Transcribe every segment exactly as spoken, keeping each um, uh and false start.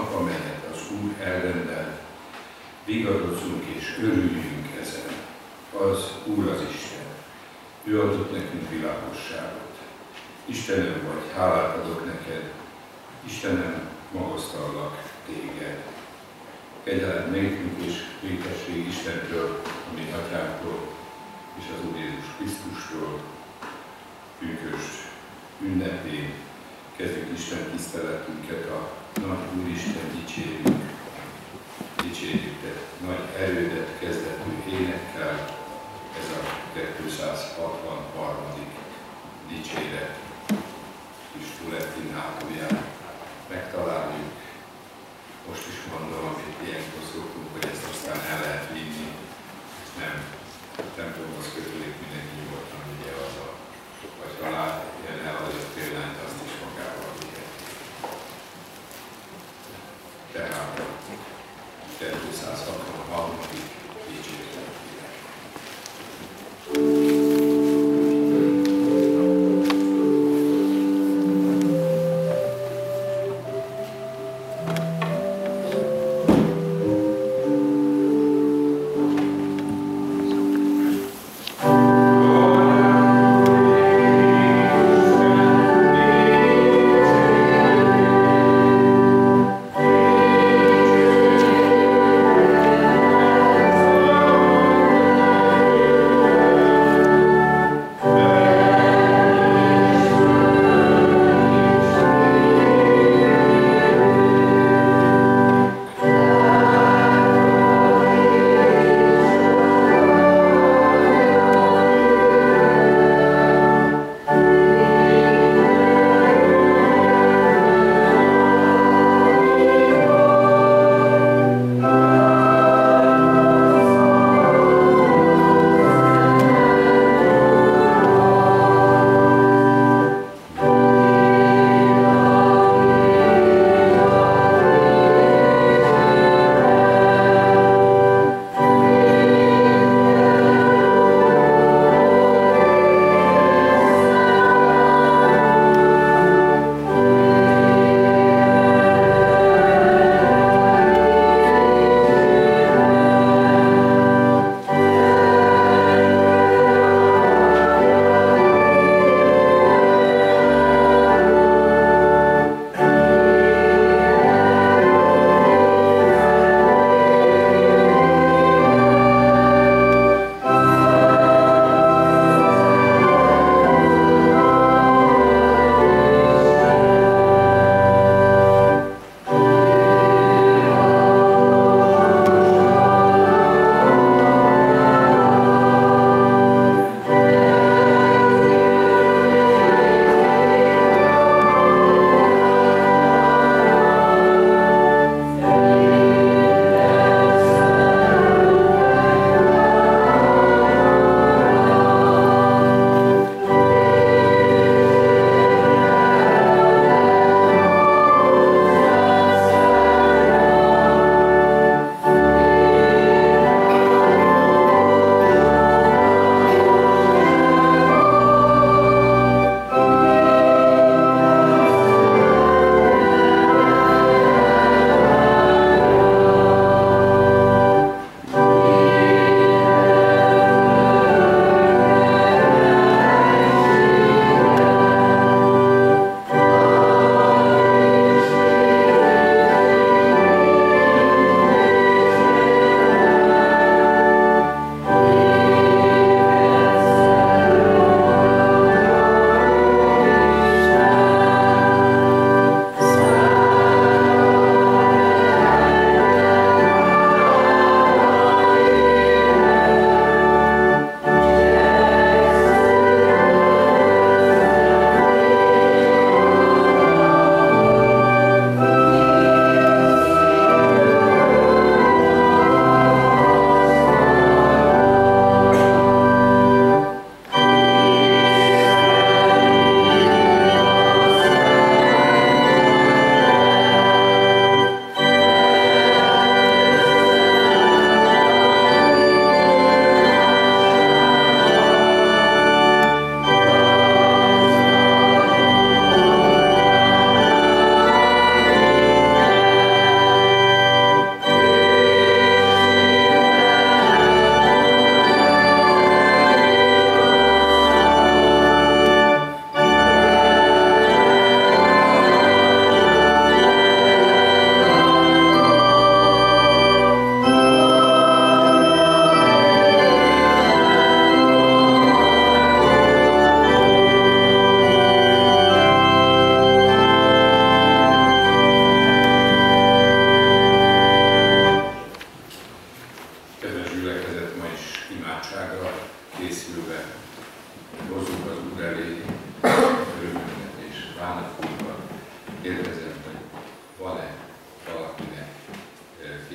nap, amelyet az Úr elrendelt, vigadozunk és örüljünk ezen. Az Úr az Isten. Ő adott nekünk világosságot. Istenem vagy, hálát adok neked. Istenem, magasztallak téged. Kegyelem nékünk és békesség Istentől, a mi Atyánktól, és az Úr Jézus Krisztustól, pünkösd ünnepén kezdjük Isten tiszteletünket, a nagy Úristen dicsérjük, dicsérjük te nagy erődet kezdetű énekkel, ez a kétszázhatvanharmadik dicséret kis Tuletin hátulján megtaláljuk. Most is mondom, amit ilyenkor szoktunk, hogy ezt aztán el lehet vinni, nem templomhoz kötődik, mindenki nyugodtan vigye haza, vagy ha lát ilyen elhagyott példányt, azt is magával vigeti. Tehát a kétszázhatvanharmadik dicséret. Thank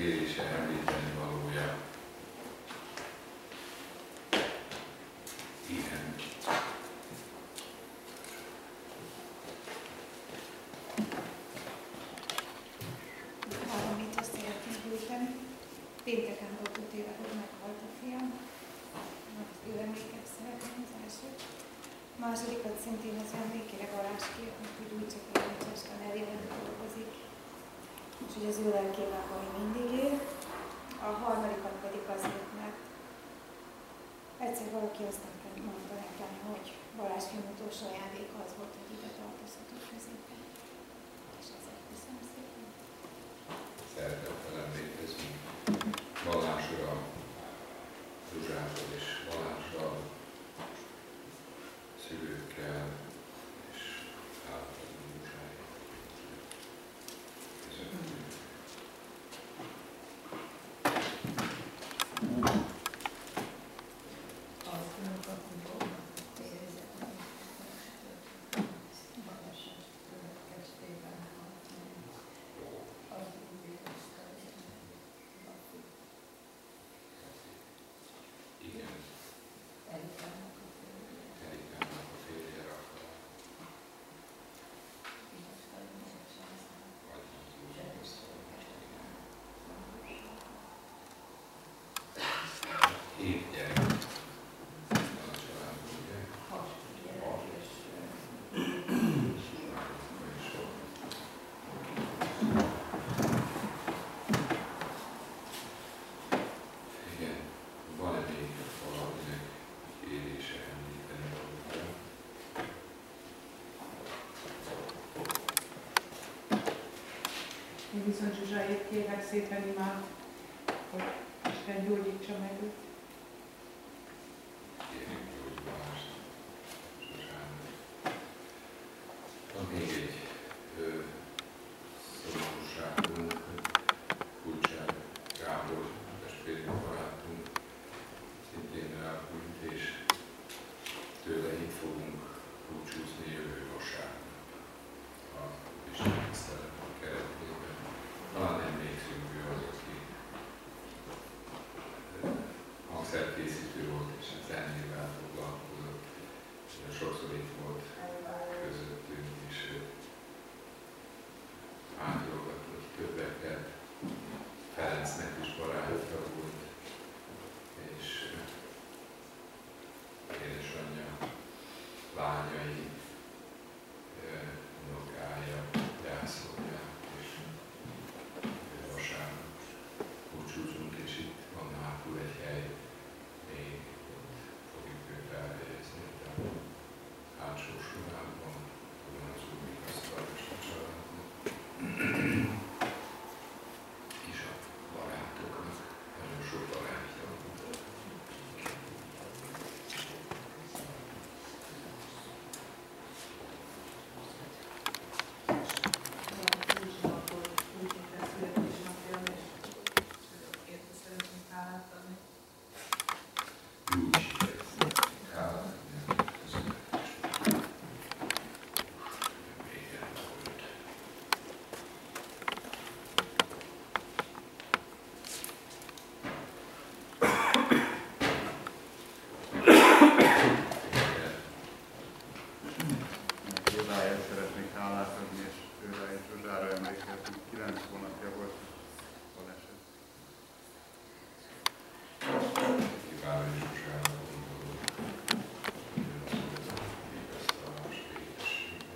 kérése, említeni valója. Igen. Valamit azt szeretnék gyűjteni. Pénteken volt öt éve, hogy meghalt a fiam. Az ő emléket szeretném az elsőt. A másodikat szintén az emlékére Balázs kérnek, hogy gyújtsak el, hogy Isten nevében dolgozik. És hogy az ő lelkével, ami mindig él. A harmadikat pedig azért, mert egyszer valaki azt mondta nekem, hogy Balázs film utolsó ajándéka az volt, hogy ide tartozhatok középen. És ezért köszönöm szépen. Szeretettel emlékezünk Balázsra, Zsuzsától és Balázsral, szülőkkel és általában Zsuzsáig. Köszönjük. Én viszont Zsuzsáért kérlek szépen imád, hogy Isten gyógyítsa meg őt. Kérjük gyógyulást Zsuzsának. Van még egy ö, szomorúságunk, Kulcsár Gábor, testvérünk, barátunk, szintén elhúnyt, és tőle itt fogunk búcsúzni jövő vasárnap a Isten tisztelet keretében. Talán emlékszünk, ő az, aki hangszerkészítő volt, és a zenével foglalkozott. Sokszor itt volt közöttünk, és átjogatott többeket. Ferencnek is barátja volt, és édesanyja, lányai, unokája, gyászolják, és vasárnap búcsúzunk, és itt van hátul egy hely, még ott fogjuk őt elhelyezni, de hátsó sorában, onnan az új asztal és a családnak, és a barátoknak, nagyon sok barátja volt. Zsuzsáért szeretnék hálát adni, és őre és Zsuzsára emlékezni. Kilenc hónapja volt baleset. Kiváló és Zsuzsára gondolunk, hogy az a vigasztalást, édességet.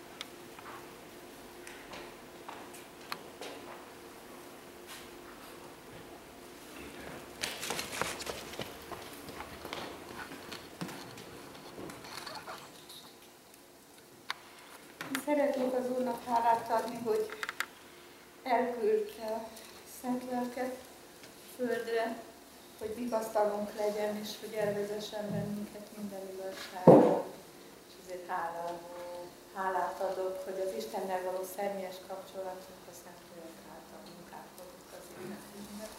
Szeretnék az Úrnak hálát adni, hogy elküldte a szent lelket földre, hogy vigasztalunk legyen, és hogy elvezessen bennünket minden igazságba. És ezért hálát, hálát adok, hogy az Istennel való személyes kapcsolatunk a Szent Lélek által munkálkodik az életünkben.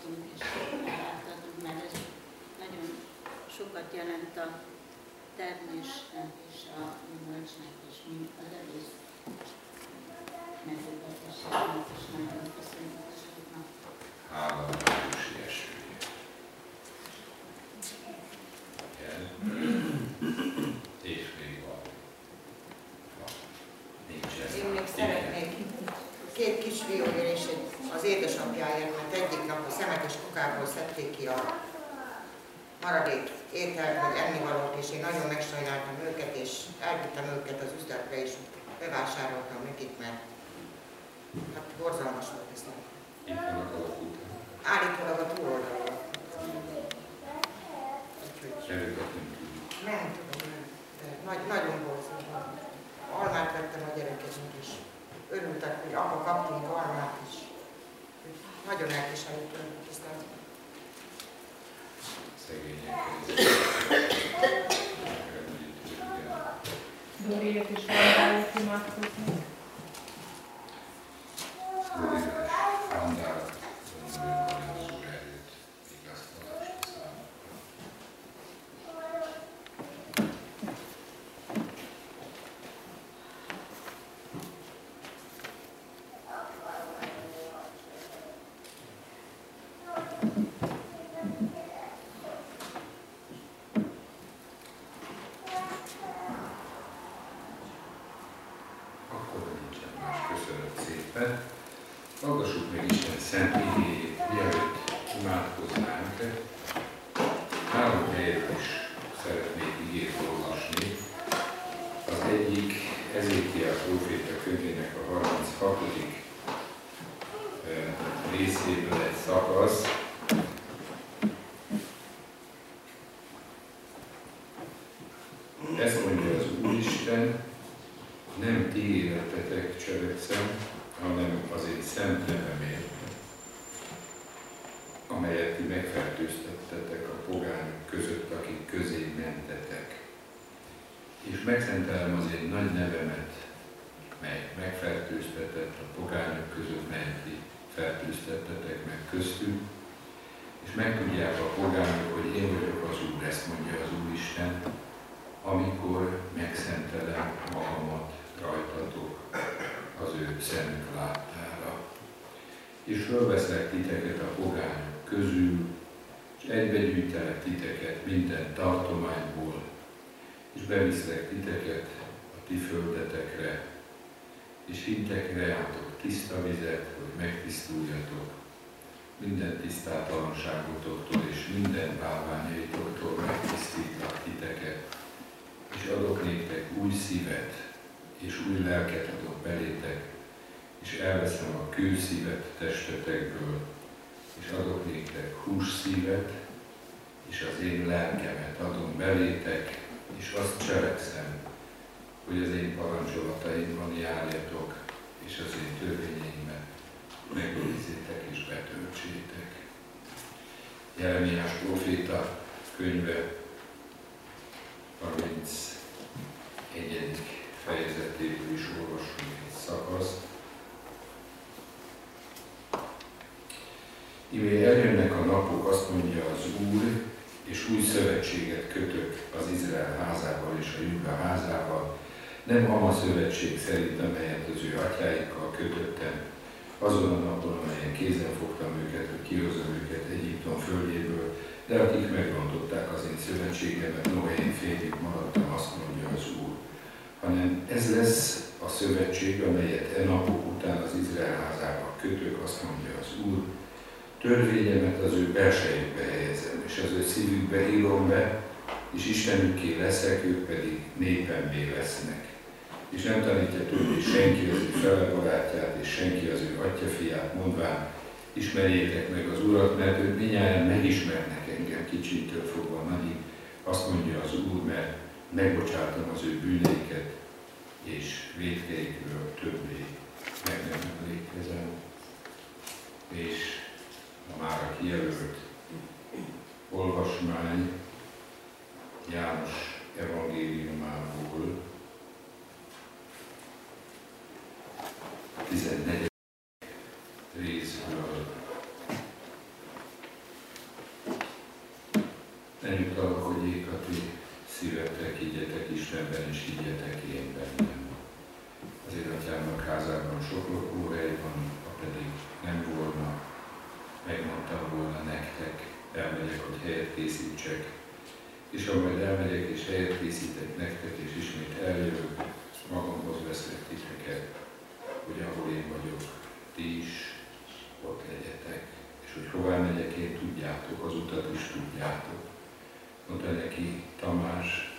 hoztunk és átadunk, mert ez nagyon sokat jelent a termésnek és a gyümölcsnek és mind az egész mezőgazdaságnak, és nagyon köszönjük azoknak. Hála a Májusi esője. És még van. Nincsen. Én még szeretnék két kisfiúért és az édesapjáért, mert egyik nap a szemetes kukából szedték ki a maradék ételt, vagy ennivalót, és én nagyon megsajnáltam őket, és elvittem őket az üzletre, és bevásároltam nekik, mert hát borzalmas volt ez. Itt vannak a lakók. Állítólag a túloldalon. Előket nem tudjuk. Nem tudom, nem. De nagy, nagyon borzalmas. Almát vettem a gyerekeknek is. Örültek, hogy apa kaptunk almát is. Nagyon elkísérítően tisztelt. Szegények. Doriért és Vandáért imádkoznak. Doriás, Vandárat, gondolom, hogy az Úr előtt vigasztalást számukra. Hallgassuk meg Isten szent igéjét, mielőtt imádkoznánk. Három helyet is szeretnék igét olvasni. Az egyik Ezékiel próféta könyvének a harminchatodik részéből egy szakasz. Ezt mondja az Úristen, nem ti életetek cselekszem, hanem az én szent nevemért, amelyet ti megfertőztettetek a pogányok között, akik közé mentetek. És megszentelem az én nagy nevemet, mely megfertőztetett a pogányok között, melyet ti fertőztettetek meg köztük, és megtudják a pogányok, hogy én vagyok az Úr, ezt mondja az Úristen, amikor megszentelem magamat rajtatok az ő szemük láttára. És fölveszlek titeket a pogányok közül, és egybegyűjtelek titeket minden tartományból, és beviszlek titeket a ti földetekre, és hintekre álltok tiszta vizet, hogy megtisztuljatok, minden tisztátalanságotoktól és minden bálványaitoktól megtisztítlak titeket, és adok néktek új szívet, és új lelket adok belétek, és elveszem a kőszívet testetekből, és adok néktek hússzívet, és az én lelkemet adom belétek, és azt cselekszem, hogy az én parancsolataimban járjatok, és az én törvényeimet megőrizzétek és betöltsétek. Jeremiás próféta könyve harmincegyedik fejezetéből is olvasunk egy szakaszt. Íme eljönnek a napok, azt mondja az Úr, és új szövetséget kötök az Izrael házával és a Júda házával, nem ama szövetség szerint, amelyet az ő atyáikkal kötöttem, azon a napon, amelyen kézen fogtam őket, hogy kihozzam őket Egyiptom földjéből, de akik megrontották az én szövetségemet, noha én félig maradtam, azt mondja az Úr. Hanem ez lesz a szövetség, amelyet e napok után az Izrael házába kötök, azt mondja az Úr. Törvényemet az ő belsejükbe helyezem, és az ő szívükbe írom be, és Istenükké leszek, ők pedig népemmé lesznek. És nem tanítja többé senki az ő fele barátját, és senki az ő atyafiát, mondván, ismerjétek meg az Urat, mert ők mindnyájan megismernek engem kicsitől fogva nagyig, azt mondja az Úr, mert megbocsátom az ő bűneiket, és vétkeikről többé meg nem emlékezem. És a mára kijelölt olvasmány János evangéliumából, tizennegyedik részből. szívetek, higgyetek Istenben, és higgyetek én bennem. Az én atyámnak házában sok lakóhely van, ha pedig nem volna, megmondtam volna nektek, elmegyek, hogy helyet készítsek, és ha majd elmegyek és helyet készítek nektek, és ismét eljövök, magamhoz veszlek titeket, hogy ahol én vagyok, ti is ott legyetek, és hogy hová megyek én, tudjátok, az utat is tudjátok. Mondta neki Tamás,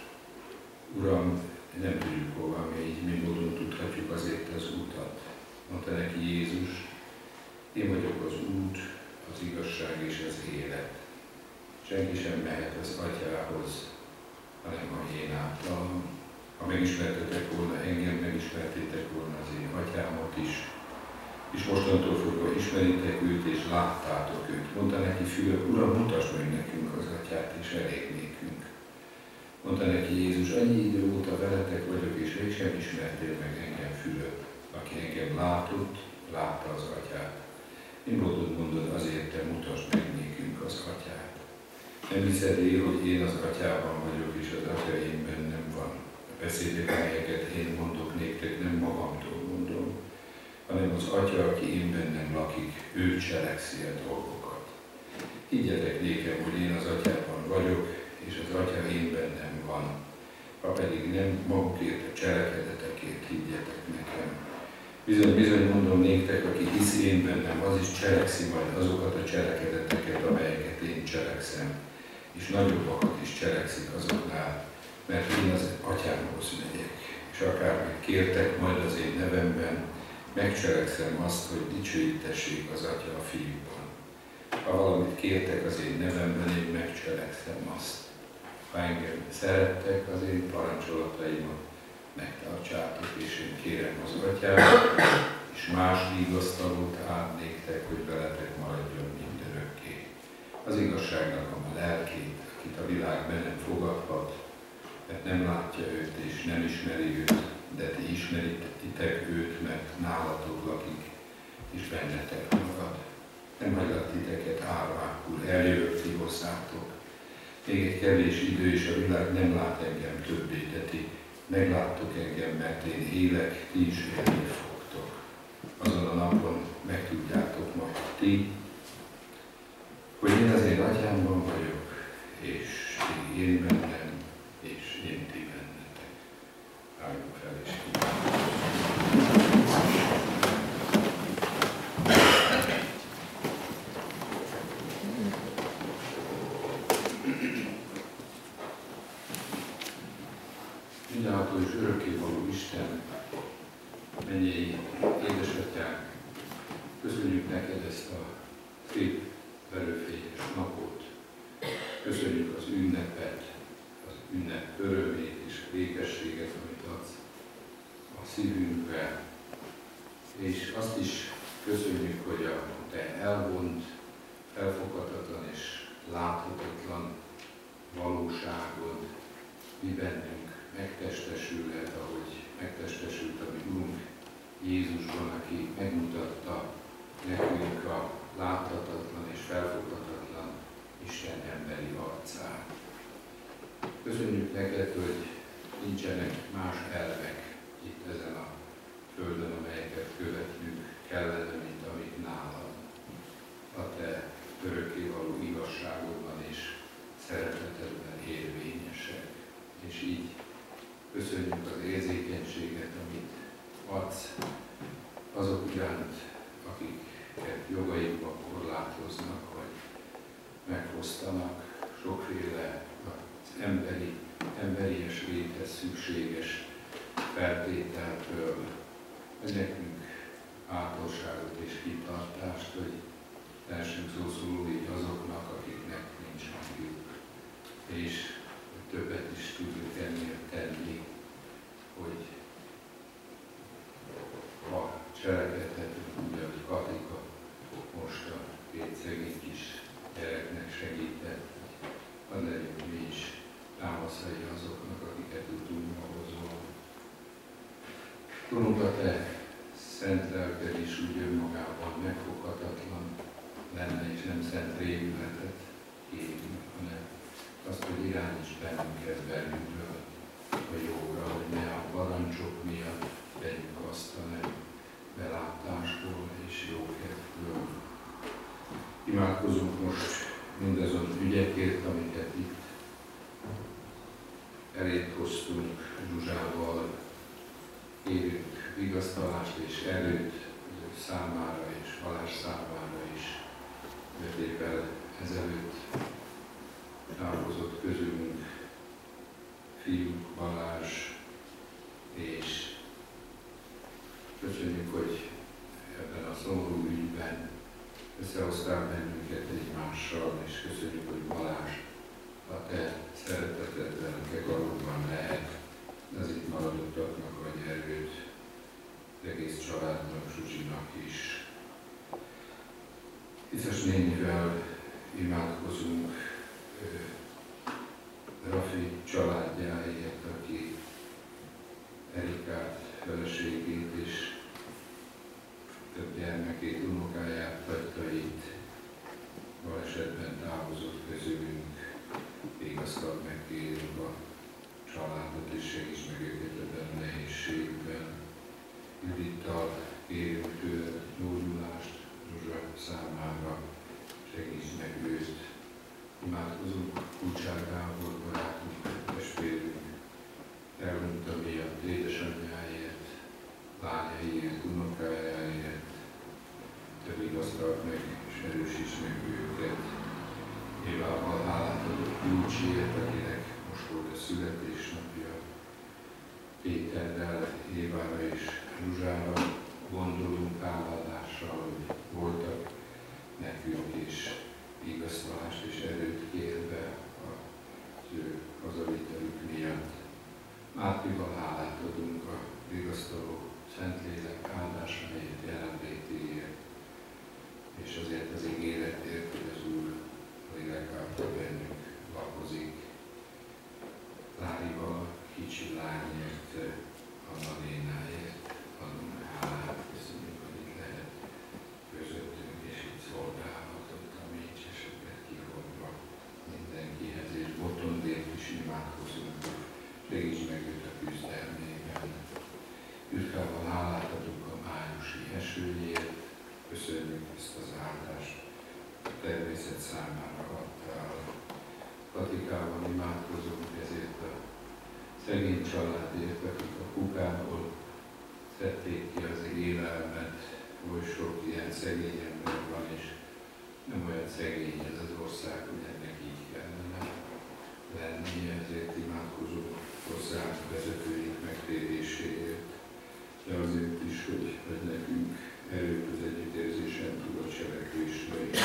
Uram, nem tudjuk hova megy, mi módon tudhatjuk azért az utat. Mondta neki Jézus, én vagyok az út, az igazság és az élet. Senki sem mehet az Atyához, hanem ha én általam. Ha megismertetek volna engem, megismertétek volna az én Atyámat is, és mostantól fogva ismeritek őt, és láttátok őt. Mondta neki Fülöp, Uram, mutasd meg nekünk az Atyát, és elég nékünk. Mondta neki Jézus, annyi idő óta veletek vagyok, és mégsem ismertél meg engem, Fülöp. Aki engem látott, látta az Atyát. Mi módon mondod, azért te mutasd meg nékünk az Atyát. Nem hiszed én, hogy én az Atyában vagyok, és az Atya én bennem van. A beszédek, amelyeket én mondok néktek, nem magamtól mondom, hanem az Atya, aki én bennem lakik, ő cselekszi a dolgokat. Higgyetek nékem, hogy én az Atyában vagyok, és az Atya én bennem van. Ha pedig nem magukért a cselekedetekért higgyetek nekem. Bizony, bizony mondom néktek, aki hisz én bennem, az is cselekszi majd azokat a cselekedeteket, amelyeket én cselekszem. És nagyobbakat is cselekszik azoknál, mert én az Atyámhoz megyek. És akármit kértek majd az én nevemben, megcselekszem azt, hogy dicsőítessék az Atya a Fiúban. Ha valamit kértek az én nevemben, én megcselekszem azt. Ha engem szerettek, az én parancsolataimat megtartsátok, és én kérem az Atyát, és más vigasztalót ad néktek, hogy veletek maradjon mindörökké. Az igazságnak a lelkét, akit a világ be nem fogadhat, mert nem látja őt és nem ismeri őt, de ti ismeritek őt, mert nálatok lakik, és bennetek magad. Nem hagylak titeket árvákul, eljövök ti hozzátok. Még egy kevés idő, és a világ nem lát engem többé, de ti megláttok engem, mert én élek, ti is élni fogtok. Azon a napon megtudjátok majd ti, hogy én az én Atyámban vagyok, és ti én bennem, és én ti bennetek. Álljunk fel és kívánjuk. Mindenható és örökkévaló Isten, mennyei édesatyánk, köszönjük neked ezt a szép verőfényes napot. Köszönjük az ünnepet, az ünnep örömét és békességet, amit adsz a szívünkbe. És azt is köszönjük, hogy a te elvont, elfoghatatlan és láthatatlan valóságod mi bennünk megtestesülhet, ahogy megtestesült a mi Urunk Jézusban, aki megmutatta nekünk a láthatatlan és felfoghatatlan Isten emberi arcát. Köszönjük neked, hogy nincsenek más elvek itt ezen a földön, amelyeket követnünk kellene, mint amik nálad. A te örökkévaló igazságodban és szeretetedben érvényesek. És így köszönjük az érzékenységet, amit adsz azok iránt, akiket jogaikban korlátoznak, vagy megfosztanak sokféle az emberi, emberies léthez szükséges feltételtől. Nekünk bátorságot és kitartást, hogy lehessünk szószóló így azoknak, akiknek nincs hangjuk, és többet is tudjuk ennél tenni, hogy ha cselekedhetünk úgy, ahogy Katika most a két szegény kis gyereknek segített, az legyünk mi is támaszai azoknak, akiket tudunk mahozol. Tudunk a te szent lelked is úgy önmagában megfoghatatlan lenne, és nem szent rémületet kérünk, hanem azt hogy irányíts bennünket belülről a jóra, hogy ne a parancsok miatt tegyük azt, hanem belátásból és jókedvből. Imádkozunk most mindazon ügyekért, amiket itt elét hoztunk Zsuzsával. Kérünk vigasztalást és erőt számára és Balázs számára is. Öt évvel ezelőtt távozott közülünk fiúk Balázs, és köszönjük, hogy ebben a szomorú ügyben összehoztál bennünket egymással, és köszönjük, hogy Balázs a te szeretetedben valóban lehet, az itt maradottaknak vagy erőt, az egész családnak, Zsuzsinak is. Hiszes nénivel imádkozunk Rafi családjáért, aki Erikát, feleségét és több gyermekét, unokáját hagyta itt, balesetben távozott közülünk. Vigasztald meg, kérünk a családot, és segíts meg őket ebben a nehézségben. Judittal kérünk tőled gyógyulást Zsuzsa számára, segíts meg őt. Imádkozunk Kulcsár Gábor barátunk, testvérünk, elmondta miatt édesanyjáért, lányaiért, unokájáért. Te vigasztald meg, és erősíts meg őket. Évával hálát adok Kulcsiért, akinek most volt a születésnapja. Péterrel, Évára és Zsuzsára gondolunk háládással, hogy voltak nekünk is vigasztalást és erőt kérve az ő hazavitelük miatt. Mátéval hálát adunk a vigasztaló Szentlélek áldásáért, jelenlétéért, és azért az ígéretért, hogy az Úr lélek által bennünk lakozik. Lárival, kicsi lányért, Anna Lénáért adunk hálát, köszönjük, hogy itt lehet közöttünk, és itt szolgálhatott a mécsesebbet kihordva mindenkihez, és Botondért is imádkozunk, segíts meg őt a küzdelmében. Ürkával hálát adunk a májusi esőjét, köszönjük ezt az áldást, a természet számára adtál. Katikával imádkozunk ezért a szegény családért, akik a kukából szedték ki az élelmet, oly sok ilyen szegény ember van, és nem olyan szegény ez az ország, hogy ennek így kellene lennie, ezért imádkozunk hozzá vezetőink megtéréséért, de azért is, hogy, hogy nekünk erőt az együttérzésen tudott cselekvésre is.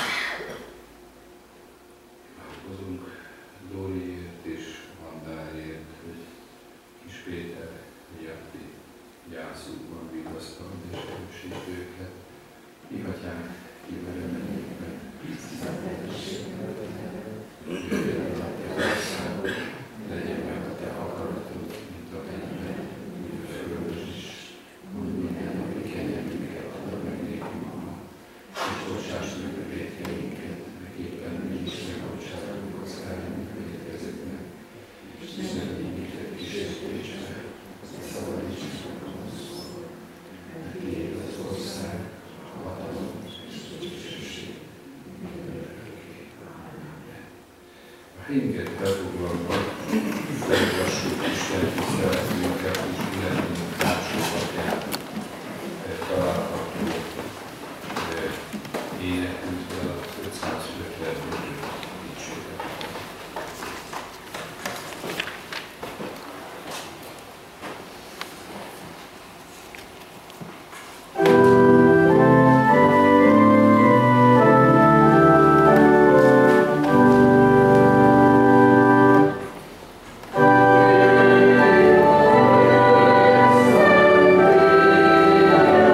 Imádkozunk Dóriért és Vandáért, hogy Kis Péter miatti gyászukban vigasztald és erősít őket. Mi Atyánk, ki vagy a mennyekben, jöjjön a te országod, legyen meg a te akaratod, mint a mennyben, úgy a földön is. Mondd minden napi kenyerünket, add meg nékünk ma, és bocsáss meg a vétkeinket, meg éppen mi is megbocsátunk az ellenünk vétkezőknek, és ne vigy minket kísértésbe, szabadíts meg a gonosztól, mert tiéd az ország, a hatalom és a dicsőség mindörökké. Amen. A helyünket elfoglalva, felolvassuk Isten tiszteletünket és életünk társadalmát található énekünkben a ötszázötvenöt dicséret.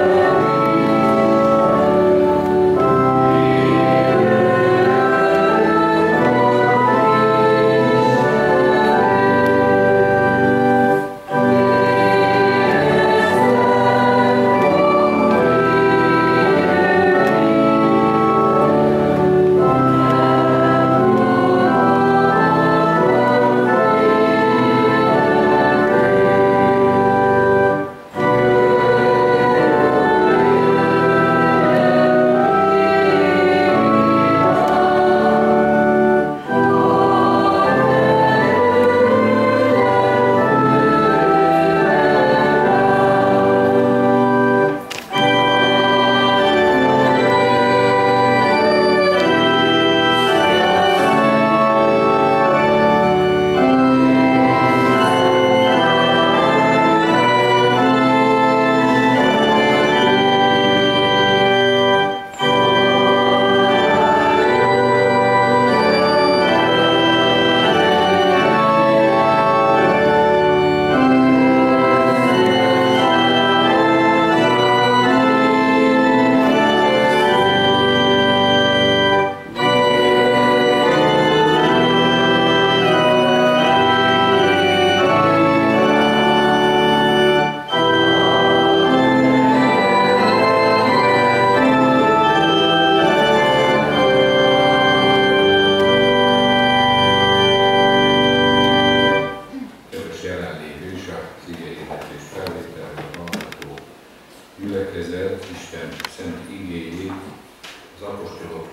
Amen.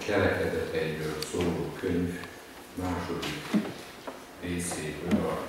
cselekedeteiről szóló könyv második részéből, a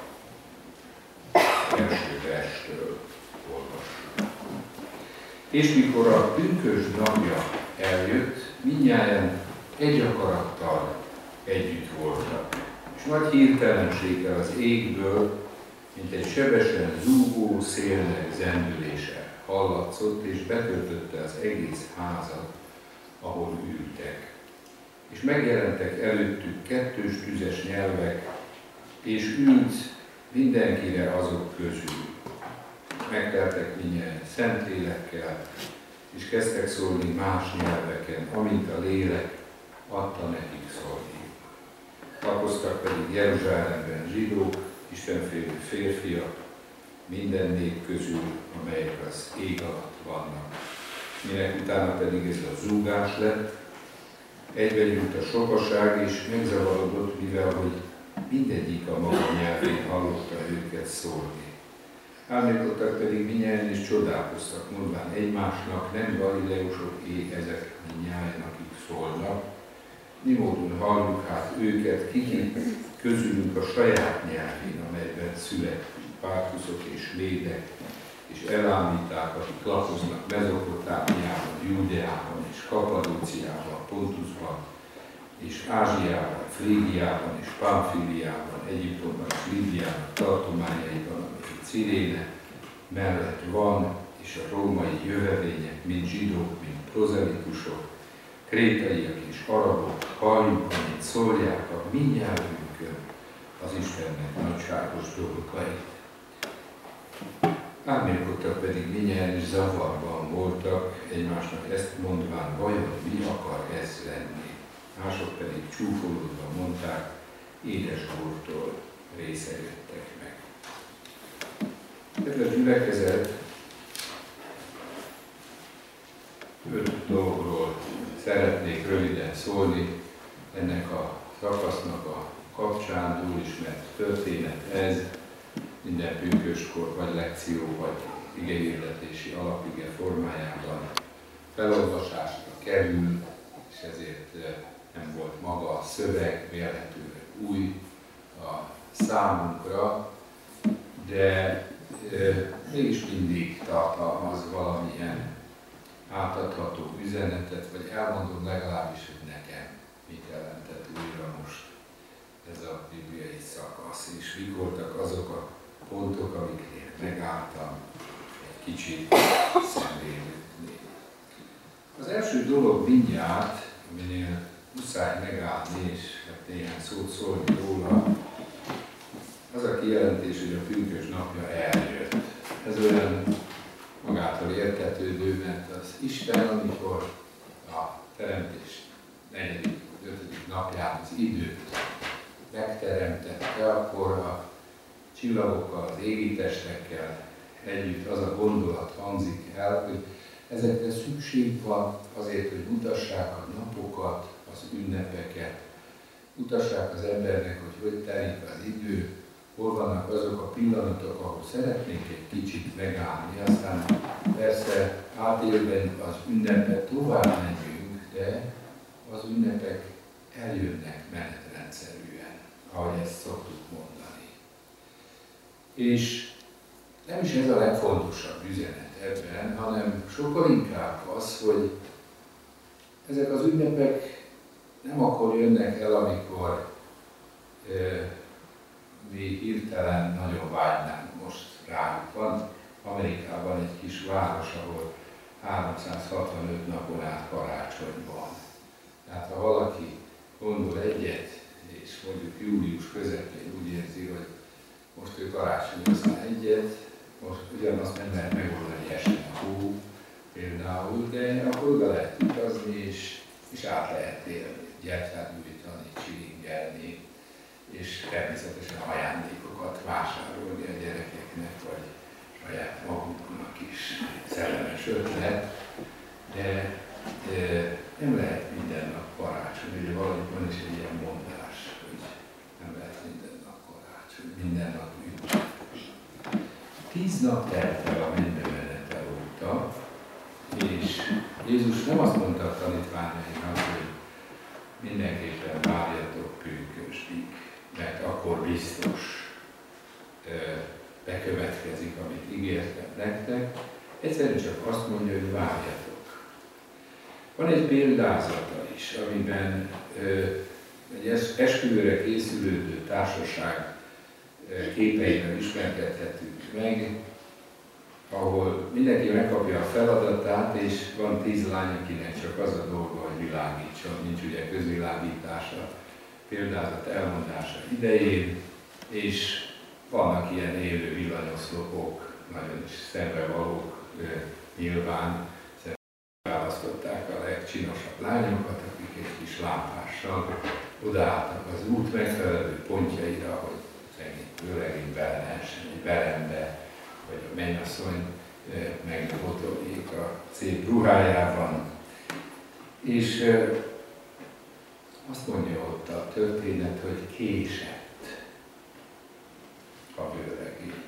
első verstől olvassuk. És mikor a pünkösd napja eljött, mindnyájan egy akarattal együtt voltak, és nagy hirtelenséggel az égből, mint egy sebesen zúgó szélnek zendülése hallatszott, és betöltötte az egész házat, ahol ültek. És megjelentek előttük kettős tüzes nyelvek, és ült mindenkire azok közül. Megteltek mindjárt Szentlélekkel, és kezdtek szólni más nyelveken, amint a lélek adta nekik szólni. Lakoztak pedig Jeruzsálemben zsidók, istenfélő férfiak, minden nép közül, amelyek az ég alatt vannak. Minek utána pedig ez a zúgás lett, egybegyűlt a sokaság, és megzavarodott, mivel hogy mindegyik a maga nyelvén hallotta őket szólni. Álmélkodtak pedig mindnyájan, és csodálkoztak, mondván egymásnak, nem galileusok é ezek mindnyájan, akik szólnak. Mi módon halljuk hát őket, kik közülünk a saját nyelvén, amelyben születtek Pártuszok és Lédek, és elámíták, akik lakoznak Mezopotámiában, Júdeában és Kapadóciában, Pontusban, és Ázsiában, Frígiában és Pamfiliában, Egyiptomban és Líbiának tartományaiban, amely Ciréne mellett van, és a római jövevények, mint zsidók, mint prozelitusok, krétaiak és arabok, halljuk, amit szólják a mi nyelvünkön az Istennek nagyságos dolgait. Álmélkodtak pedig mindnyájan is zavarban voltak, egymásnak ezt mondván, vajon mi akar ez lenni? Mások pedig csúfolódva mondták, édes bortól részegedtek meg. Ez a gyülekezet öt dologról szeretnék röviden szólni ennek a szakasznak a kapcsán, jól ismert történet ez, minden pünköstkor, vagy lekció, vagy igehirdetési alapige formájában felolvasásra kerül, és ezért nem volt maga a szöveg vélhetőleg új a számunkra, de e, mégis mindig tartalmaz valamilyen átadható üzenetet, vagy elmondom legalábbis, hogy nekem mit jelentett újra most ez a bibliai szakasz, és mik voltak azok a pontok, amiknél megálltam egy kicsit szemlélődni. Az első dolog mindjárt, aminél muszáj megállni, és néhány szót szólni róla, az a kijelentés, hogy a pünkösd napja eljött. Ez olyan magától értetődő, mert az Isten, amikor a teremtés negyedik, ötödik napján az időt megteremtette, akkor a csillagokkal, az égitestekkel együtt az a gondolat hangzik el, hogy ezekre szükség van azért, hogy mutassák a napokat, az ünnepeket, mutassák az embernek, hogy hogy telik az idő, hol vannak azok a pillanatok, ahol szeretnék egy kicsit megállni, aztán persze átélve az ünnepet tovább megyünk, de az ünnepek eljönnek menetrendszerűen, ahogy ezt szoktuk mondani. És nem is ez a legfontosabb üzenet ebben, hanem sokkal inkább az, hogy ezek az ünnepek nem akkor jönnek el, amikor e, mi hirtelen nagyon vágynánk most rájuk. Van Amerikában egy kis város, ahol háromszázhatvanöt napon át karácsony van. Tehát ha valaki gondol egyet, és mondjuk július közepén úgy érzi, hogy most ő karácsonyozna egyet, most ugyanazt nem lehet megoldani, esni a hó például, de akkor oda lehet utazni, és, és át lehet élni, gyertyát gyújtani, csilingelni, és természetesen ajándékokat vásárolni a gyerekeknek, vagy saját maguknak is szellemes ötlet, de, de nem lehet minden nap karácsony, ugye valahogy van is egy ilyen mondás, hogy nem lehet minden nap karácsony, minden nap ünnep. Tíz nap telt el a mennybe menete óta, és Jézus nem azt mondta a tanítványainak, hogy mindenképpen várjatok pünkösdig, mert akkor biztos ö, bekövetkezik, amit ígértem nektek. Egyszerűen csak azt mondja, hogy várjatok. Van egy példázata is, amiben ö, egy esküvőre készülődő társaság képeivel ismerkedhetünk meg, ahol mindenki megkapja a feladatát, és van tíz lány, akinek csak az a dolga, hogy világítson, nincs ugye közvilágítása, példázat elmondása idején, és vannak ilyen élő villanyoszlopok, nagyon is szemrevalók, nyilván választották a legcsinosabb lányokat, akik egy kis lámpással odaálltak az út megfelelő pontjaira, hogy főleg belenessen, egy berembe, vagy a mennyasszony megfotoljék a szép ruhájában. És azt mondja ott a történet, hogy késett a vőlegény.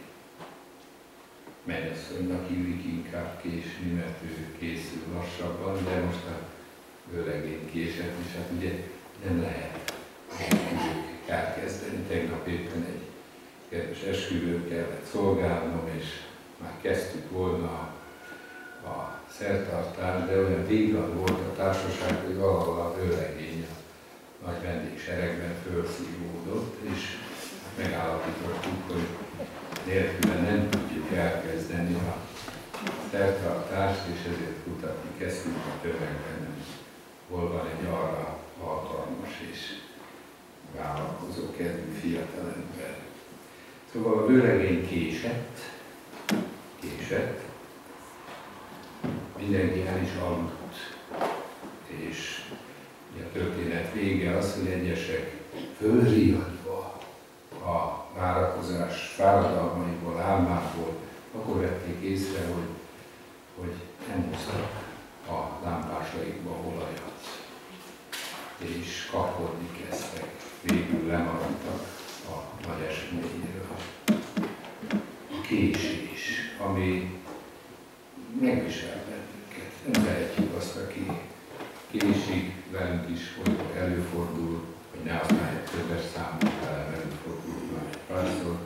Mennyasszonynak illik inkább késni, mert ő készül lassabban, de most a vőlegény késett, és hát ugye nem lehet elkezdeni. Tegnap éppen egy kedves esküvőt kellett szolgálnom, és már kezdtük volna a, a szertartást, de olyan vígan volt a társaság, hogy valahol a vőlegény a nagy vendégseregben fölszívódott, és megállapítottuk, hogy nélküle nem tudjuk elkezdeni a szertartást, és ezért kutatni kezdtünk a tömegben, hol van egy arra alkalmas és vállalkozó kedvű fiatalember. Szóval a vőlegény késett, késett, mindenki el is aludt, és a történet vége az, hogy egyesek fölriadva a várakozás fáradalmaiból, álmából, akkor vették észre, hogy, hogy nem hoztak a lámpásaikba olajat, és kapkodni kezdtek, végül lemaradtak a nagy eseményről. A késés, ami megvisel bennünket. Nem tehetjük azt, aki késik, velünk is olykor előfordul, hogy ne használjuk többes számot, velem előfordul már egy párszor.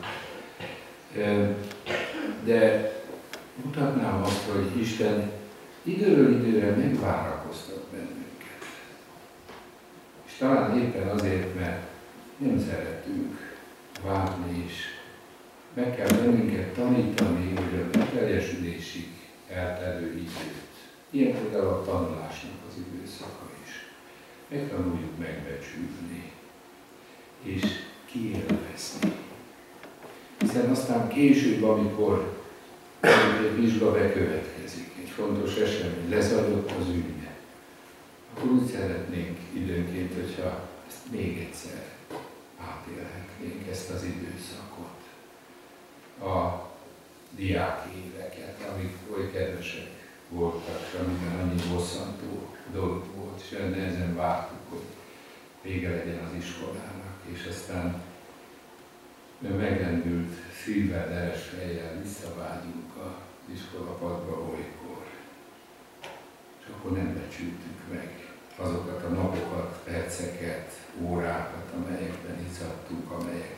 De mutatnám azt, hogy Isten időről időre megvárakoztat bennünket. És talán éppen azért, mert nem szeretünk várni is. Meg kell bennünket tanítani, hogy a beteljesülésig eltelő időt. Ilyen például a tanulásnak az időszaka is. Megtanuljuk megbecsülni és kiélvezni. Hiszen aztán később, amikor egy vizsga bekövetkezik, egy fontos esemény, lezajlott az ügye, akkor úgy szeretnénk időnként, hogyha ezt még egyszer átélhetnénk, ezt az időszakot. A diák éveket, amik oly kedvesek voltak, és amiben annyi bosszantó dolog volt, és olyan nehezen vártuk, hogy vége legyen az iskolának, és aztán megrendült szívvel, deres fejjel visszavágyunk az iskolapadba olykor. És akkor nem becsültük meg azokat a napokat, perceket, órákat, amelyekben izzadtunk, amelyek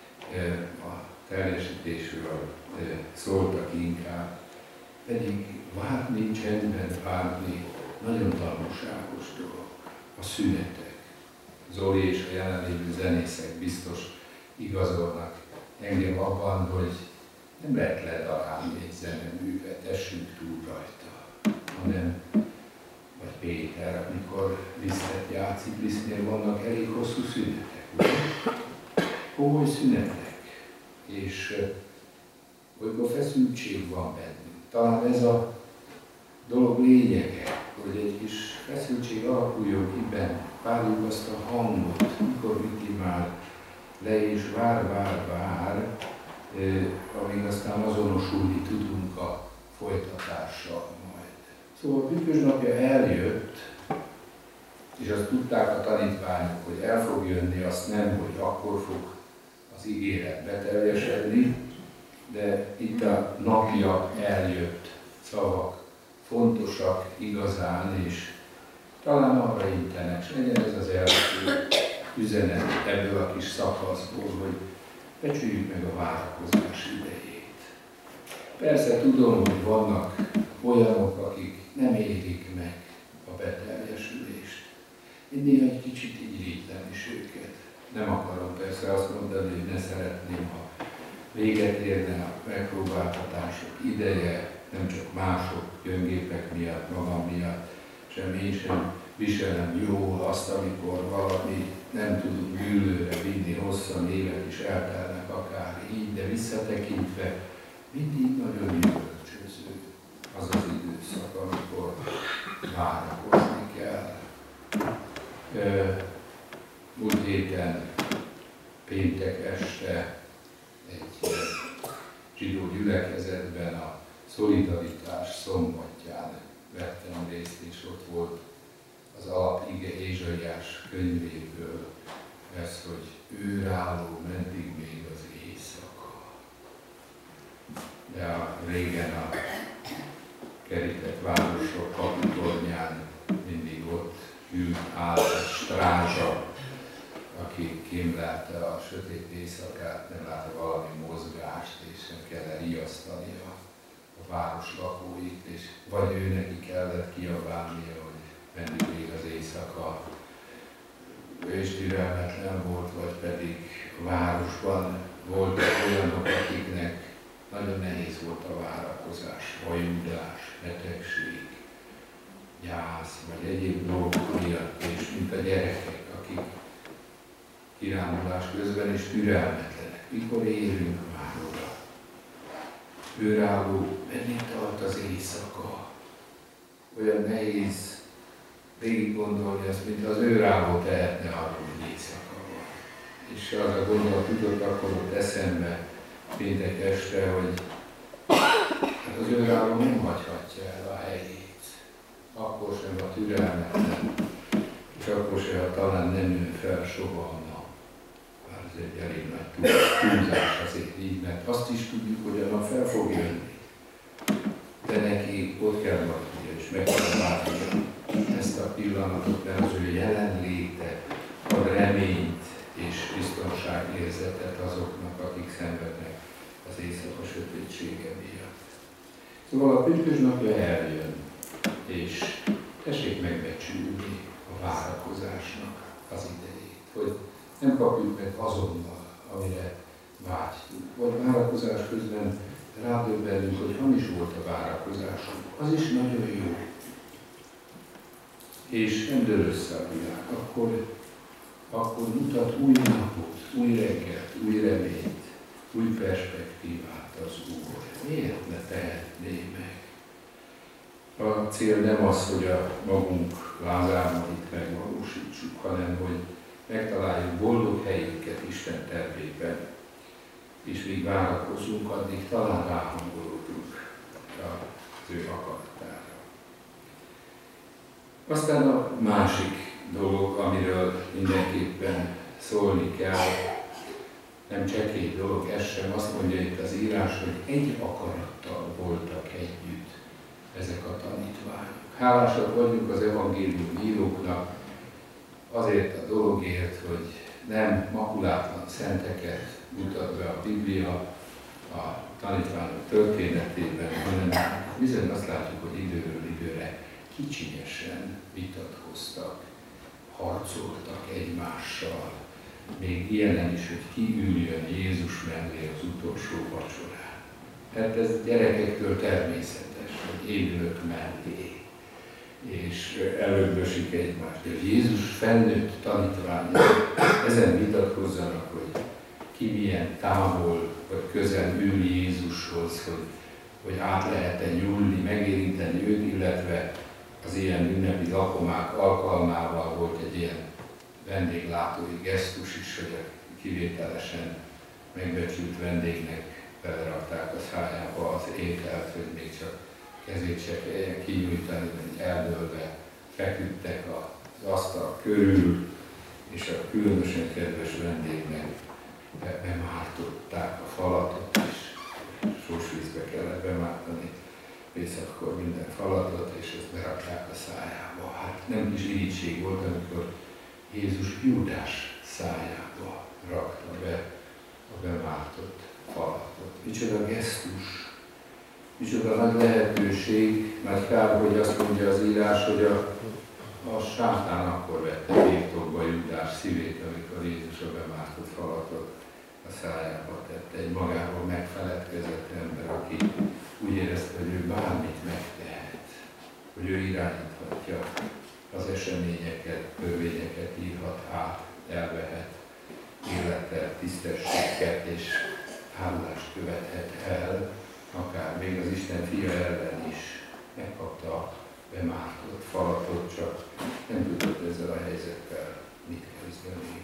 a teljesítésről szóltak inkább. Pedig várni, csendben várni nagyon tanulságos dolog. A szünetek. Zoli és a jelenlévő zenészek biztos igazolnak engem abban, hogy nem lehet ledarálni egy zeneművet, essünk túl rajta, hanem vagy Péter, amikor Lisztet játszik, Lisztnél vannak elég hosszú szünetek, ugye? Komoly szünetek, és olykor feszültség van bennünk. Talán ez a dolog lényege, hogy egy kis feszültség alakuljon ki bennünk, várjuk azt a hangot, mikor Viki már le és vár, vár, vár, amíg aztán azonosulni tudunk a folytatással majd. Szóval a pünkösdnapja eljött, és azt tudták a tanítványok, hogy el fog jönni, azt nem, hogy akkor fog az ígéret beteljesedni, de itt a napja eljött, szavak fontosak igazán, és talán arra intenek, és legyen ez az első üzenet ebből a kis szakaszból, hogy becsüljük meg a várakozás idejét. Persze tudom, hogy vannak olyanok, akik nem érik meg a beteljesülést. Én néha egy kicsit irigylem is őket. Nem akarom persze azt mondani, hogy ne szeretném, ha véget érne a megpróbáltatások ideje, nem csak mások gyöngépek miatt, magam miatt, sem én sem viselem jól azt, amikor valami nem tudunk gyűlőre vinni, hosszan évek is eltelnek akár így, de visszatekintve mindig nagyon gyümölcsöző az az időszak, amikor várakozni kell. Múlt héten, péntek este egy zsidó gyülekezetben a Szolidaritás szombatján vettem részt, és ott volt az alapige Ézsaiás könyvéből ez, hogy őrálló, meddig még az éjszaka. De a, régen a kerített városok kapitornyán mindig ott ült, állt egy strázsa, aki kémlelte a sötét éjszakát, nem látta valami mozgást, és nem kellett riasztani a, a város lakóit, és vagy ő neki kellett kiabálnia, hogy meddig még az éjszaka, ő is türelmetlen volt, vagy pedig a városban voltak olyanok, akiknek nagyon nehéz volt a várakozás, vajudás, betegség, gyász, vagy egyéb dolgok miatt, és mint a gyerekek, akik kirándulás közben is türelmetlenek. Mikor érünk már oda? Őrálló, meddig tart az éjszaka? Olyan nehéz végig gondolni azt, mint az őrálló tehetne arról, hogy éjszaka van. És az a gondolat jutott akkor ott eszembe péntek este, hogy hát az őrálló nem hagyhatja el a helyét. Akkor sem a türelmetlen, és akkor sem, ha talán nem nő fel soha a nap. Bár ez egy elég nagy túlzás azért így, mert azt is tudjuk, hogy a nap fel fog jönni. De neki ott kell maradnia, és meg kell váltani ezt a pillanatot, mert az ő jelenléte ad reményt és biztonságérzetet azoknak, akik szenvednek az éjszaka sötétsége miatt. Szóval a pünkösdnapja eljön, és tessék megbecsülni a várakozásnak az idejét, hogy nem kapjuk meg azonnal, amire vágytunk. Vagy várakozás közben rádöbbenünk, hogy hamis volt a várakozásunk. Az is nagyon jó. És nem dől össze a világ. Akkor, akkor mutat új napot, új reggelt, új reményt, új perspektívát az Úr. Miért ne tehetné meg? A cél nem az, hogy a magunk lázálmait megvalósítsuk, hanem hogy megtaláljuk boldog helyünket Isten tervében, és míg várakozunk, addig talán ráhangolódunk az ő akaratára. Aztán a másik dolog, amiről mindenképpen szólni kell, nem csekély dolog, ez sem, azt mondja itt az írás, hogy egy akarattal voltak együtt ezek a tanítványok. Hálásak vagyunk az evangélium íróknak azért a dologért, hogy nem makulátlan szenteket mutat be a Biblia a tanítványok történetében, hanem bizony azt látjuk, hogy időről időre kicsinyesen vitatkoztak, harcoltak egymással, még ilyenen is, hogy ki üljön Jézus mellé az utolsó vacsorán. Hát ez gyerekektől természetes, hogy én ülök mellé, és előbbösik egymást. De Jézus felnőtt tanítványai ezen vitatkozzanak, hogy ki milyen távol vagy közel ül Jézushoz, hogy, hogy át lehet-e nyúlni, megérinteni őt, illetve az ilyen ünnepi lakomák alkalmával volt egy ilyen vendéglátói gesztus is, hogy a kivételesen megbecsült vendégnek belerakták a szájába az ételt, hogy még csak kezét se kelljen kinyújtani, hogy eldőlve feküdtek az asztal körül, és a különösen kedves vendégnek bemártották a falatot, és sósvízbe kellett bemártani. Éjszakkor minden falatot, és ezt berakták a szájába. Hát nem kis irigység volt, amikor Jézus Júdás szájába rakta be a bemártott falatot. Micsoda gesztus, micsoda nagy lehetőség, mert kár, hogy azt mondja az írás, hogy a, a sátán akkor vette birtokba Júdás szívét, amikor Jézus a bemártott falatot a szájába tette. Egy magával megfeledkezett ember, aki úgy érezte, hogy ő bármit megtehet, hogy ő irányíthatja az eseményeket, törvényeket írhat át, elvehet életet, tisztességet és hálást követhet el, akár még az Isten fia ellen is megkapta a bemártott falatot, csak nem tudott ezzel a helyzettel mit kezdeni.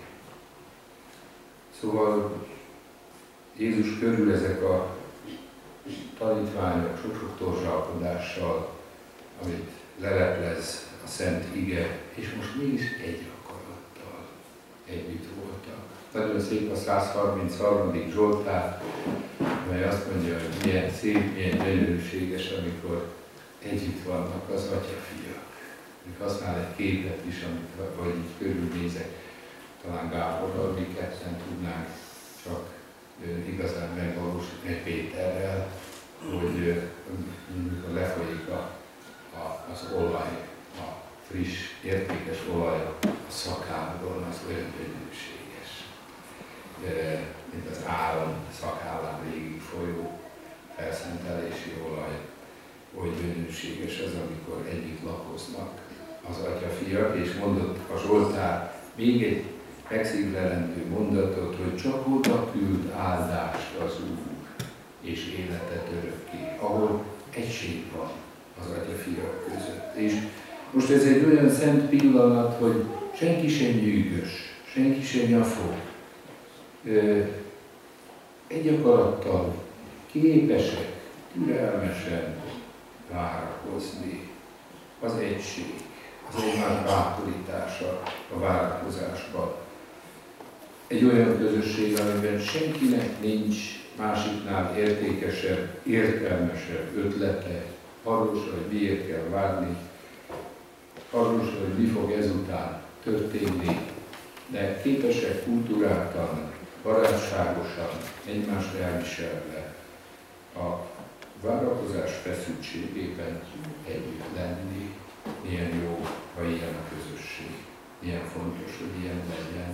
Szóval Jézus körül ezek a tanítványok sok-sok torzsalkodással, amit leleplez a Szent Ige, és most mégis egy akarattal együtt voltak. Nagyon szép a száz harmincharmadik Zsoltár, mely azt mondja, hogy milyen szép, milyen gyönyörűséges, amikor együtt vannak az atyafiak. Még használ egy képet is, amit, vagy így körülnézek, talán Gáborral, mi ketten tudnánk csak igazán megvalósítani Péterrel, hogy amikor lefolyik a, a, az olaj, a friss, értékes olaj a szakállon, az olyan gyönyörűséges, mint az áram szakállán végig folyó felszentelési olaj. Oly gyönyörűséges az, amikor együtt lakoznak az atyafiak, és mondott a Zsoltár még egy megszívlelendő mondatot, hogy csak oda küld áldást az Úr, és életet örökké, ahol egység van az atyafiak között. És most ez egy olyan szent pillanat, hogy senki sem nyűgös, senki sem nyafog. Egy akarattal képesek, türelmesen várakozni. Az egység, az egymás bátorítása a várakozásban. Egy olyan közösség, amiben senkinek nincs másiknál értékesebb, értelmesebb ötlete, arról sem, hogy miért kell várni, arról sem, hogy mi fog ezután történni, de képesek kultúráltan, barátságosan, egymást elviselve a várakozás feszültségében együtt lenni. Milyen jó, ha ilyen a közösség, milyen fontos, hogy ilyen legyen.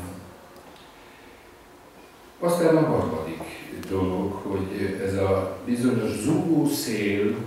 Aztán a harmadik dolog, hogy ez a bizonyos zúgó szél,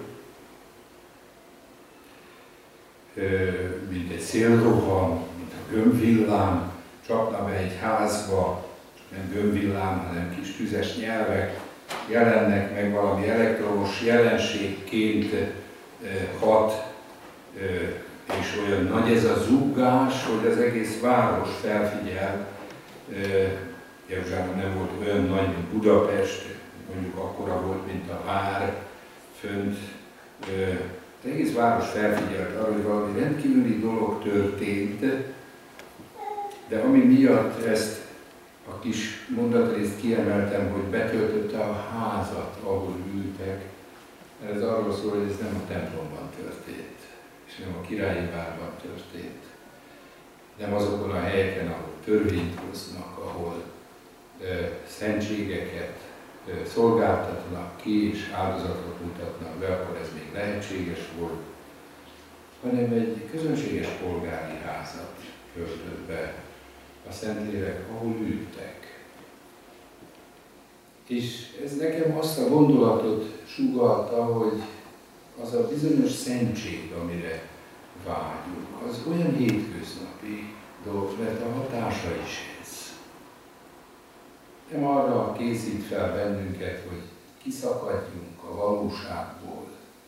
mint egy szélroham, mint a gömbvillám, csapna be egy házba, nem gömbvillám, hanem kis tüzes nyelvek, jelennek meg valami elektromos jelenségként hat, és olyan nagy ez a zúgás, hogy az egész város felfigyel. Jeruzsálem nem volt olyan nagy, mint Budapest, mondjuk akkora volt, mint a vár fönt. Az egész város felfigyelt arra, hogy valami rendkívüli dolog történt, de ami miatt ezt a kis mondatrészt kiemeltem, hogy betöltötte a házat, ahol ültek, mert ez arról szól, hogy ez nem a templomban történt, és nem a királyi várban történt, nem azokon a helyeken, ahol törvényt hoznak, ahol e, szentségeket e, szolgáltatnak ki, és áldozatot mutatnak be, akkor ez még lehetséges volt, hanem egy közönséges polgári házat töltött be a Szentlélek, ahol ültek. És ez nekem azt a gondolatot sugallta, hogy az a bizonyos szentség, amire vágyunk, az olyan hétköznapi dolog, mert a hatása is ez. Nem arra készít fel bennünket, hogy kiszakadjunk a valóságból,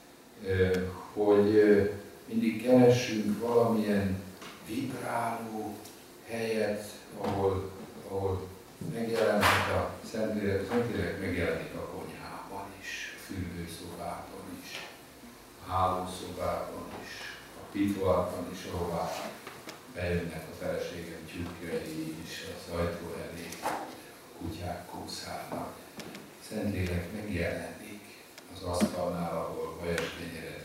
hogy mindig keressünk valamilyen vibráló helyet, ahol, ahol megjelenhet a Szentlélek, a Szentlélek megjelenik a konyhában is, a fürdőszobában is, a hálószobában is, a pitvarban is, ahová bejönnek a feleségem tyúkjai is az ajtó elé, a kutyák kószálnak. A Szentlélek megjelenik az asztalnál, ahol vajas kenyeret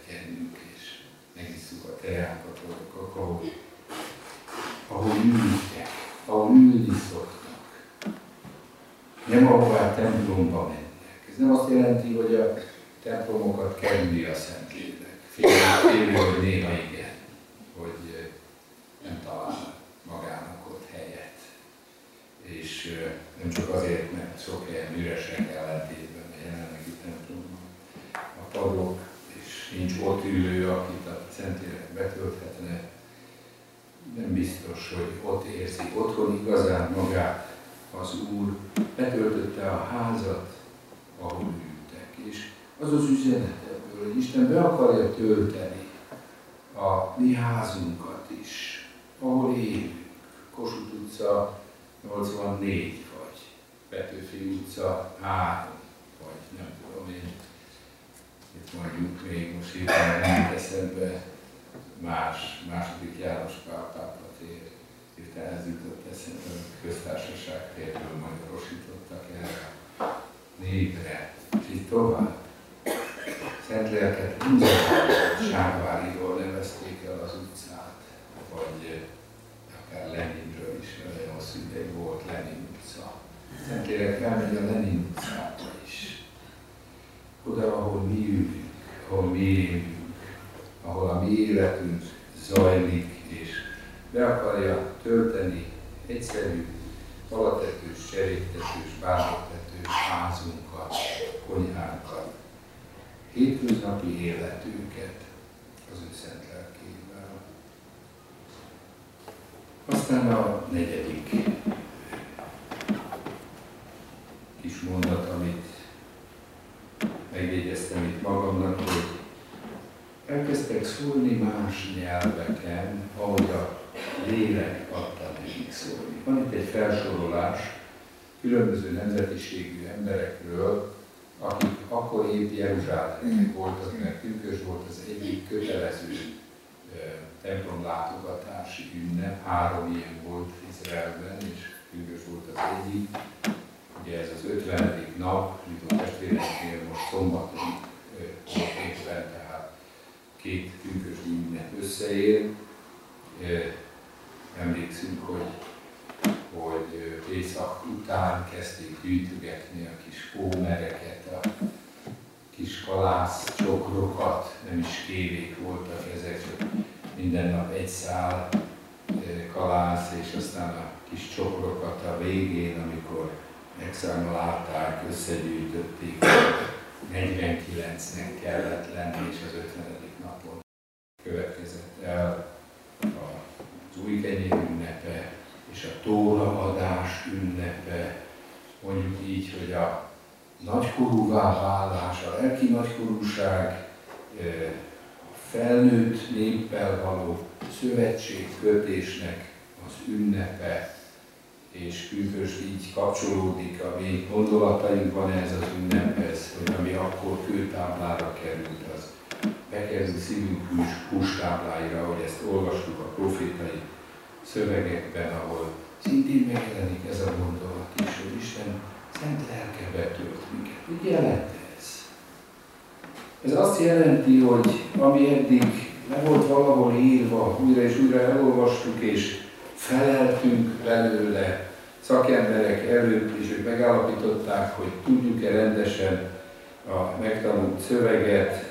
nem ahová templomba mennek. Ez nem azt jelenti, hogy a templomokat kerüli a Szentlélek. Félő, hogy néha igen, hogy nem talál magának ott helyet. És nem csak azért, mert sok helyen üresek ellentétben a jelenlegi templomban a padok, és nincs ott ülő, akit a Szentlélek betölthetne. Nem biztos, hogy ott érzi otthon igazán magát az Úr, betöltötte a házat, ahol ültek. És az az üzenet ebből, hogy Isten be akarja tölteni a mi házunkat is, ahol élünk. Kossuth utca nyolcvannégy, vagy Petőfi utca három, vagy nem tudom én, itt mondjuk még most hirtelen nem eszembe más, második János Pál pápa tér, hirtelen ez jutott eszembe, hogy köztársaság térből magyarosítottak erre a névre, és így tovább. Szentléleket minden Ságváriról nevezték el az utcát, vagy akár Leninről is, nagyon hosszú ideig volt Lenin utca. Szentlélek elmegy a Lenin utcába is. Oda, ahol mi ülünk, ahol mi élünk, ahol a mi életünk zajlik, és be akarja tölteni egyszerű, falatetős, cseréktetős, bánattetős házunkat, konyhánkat, hétköznapi életünket az ő szent lelkével. Aztán a negyedik kis mondat, amit megjegyeztem itt magamnak, hogy elkezdtek szólni más nyelveken, ahogy a lélek adta nekik szólni. Van itt egy felsorolás különböző nemzetiségű emberekről, akik akkor épp Jeruzsálemben voltak, mert pünkösd volt az egyik kötelező templomlátogatási ünnep, három ilyen volt Izraelben, és pünkösd volt az egyik. Ugye ez az ötvenedik nap, mint a testvéreknél most szombaton volt éppen, tehát két pünkösdi ünnep összeér. Emlékszünk, hogy, hogy Pészak után kezdték gyűjtögetni a kis pómereket, a kis kalász csokrokat, nem is kévék voltak ezek, csak minden nap egy szál kalász, és aztán a kis csokrokat a végén, amikor megszámolták, összegyűjtötték, negyvenkilencnek kellett lenni, és az ötvenedik napon következett el az új kenyér ünnepe, és a tóraadás ünnepe, mondjuk így, hogy a nagykorúvá válás, a lelki nagykorúság, a felnőtt néppel való szövetségkötésnek az ünnepe, és pünkösd így kapcsolódik a mi gondolatainkban ez az ünnephez, hogy ami akkor kőtáblára került, az bekerül szívünk hústábláira, ahogy ezt olvastuk a profétai szövegekben, ahol szintén megjelenik ez a gondolat is, hogy Isten szent lelke betölt minket. Mit jelent ez? Ez azt jelenti, hogy ami eddig le volt valahol írva, újra és újra elolvastuk, és feleltünk belőle szakemberek előtt, és ők megállapították, hogy tudjuk-e rendesen a megtanult szöveget,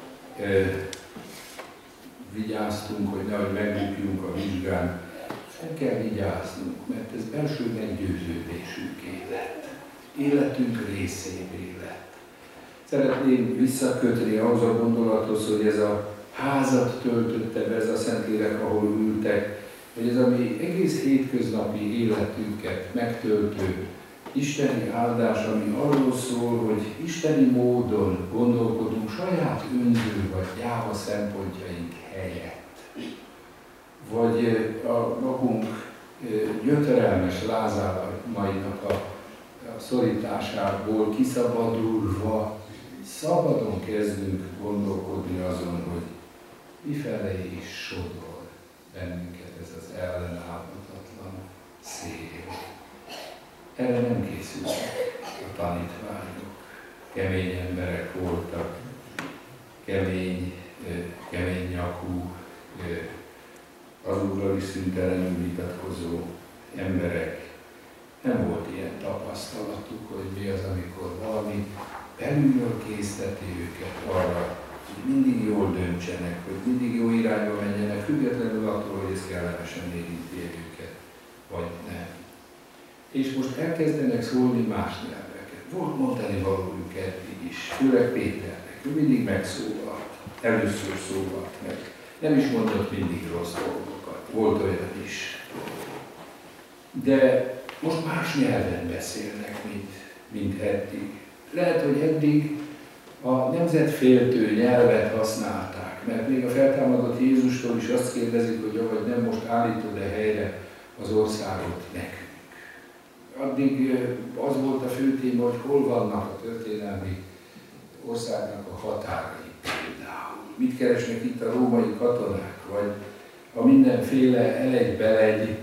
vigyáztunk, hogy nehogy megbukjunk a vizsgán. Fel kell vigyáznunk, mert ez belső meggyőződésünk élet. Életünk részévé lett. Szeretném visszakötni ahhoz a gondolathoz, hogy ez a házat töltötte be, ez a Szentlélek, ahol ültek, hogy ez a mi egész hétköznapi életünket megtöltő isteni áldás, ami arról szól, hogy isteni módon gondolkodunk saját önző vagy gyáva szempontjaink helyett. Vagy a magunk gyötrelmes lázálmainak a, a szorításából kiszabadulva szabadon kezdünk gondolkodni azon, hogy mifele is sodor bennünket ez az ellenállhatatlan szél. Erre nem készültek a tanítványok. Kemény emberek voltak, kemény, kemény nyakú, az Úrral is szüntelenül vitatkozó emberek. Nem volt ilyen tapasztalat. tapasztalatuk, hogy mi az, amikor valami belülről készteti őket arra, hogy mindig jól döntsenek, hogy mindig jó irányba menjenek, függetlenül attól, hogy ez kellemesen érinti őket, vagy nem. És most elkezdenek szólni más nyelveket. Volt mondani valójuk eddig is, főleg Péternek, ő mindig megszólalt, először szólalt meg. Nem is mondott mindig rossz dolgokat, volt olyan is. De most más nyelven beszélnek, mint, mint eddig. Lehet, hogy eddig a nemzetféltő nyelvet használták, mert még a feltámadott Jézustól is azt kérdezik, hogy avagy nem most állítod-e helyre az országot nekünk. Addig az volt a fő téma, hogy hol vannak a történelmi országnak a határai például. Mit keresnek itt a római katonák, vagy a mindenféle elegy-belegy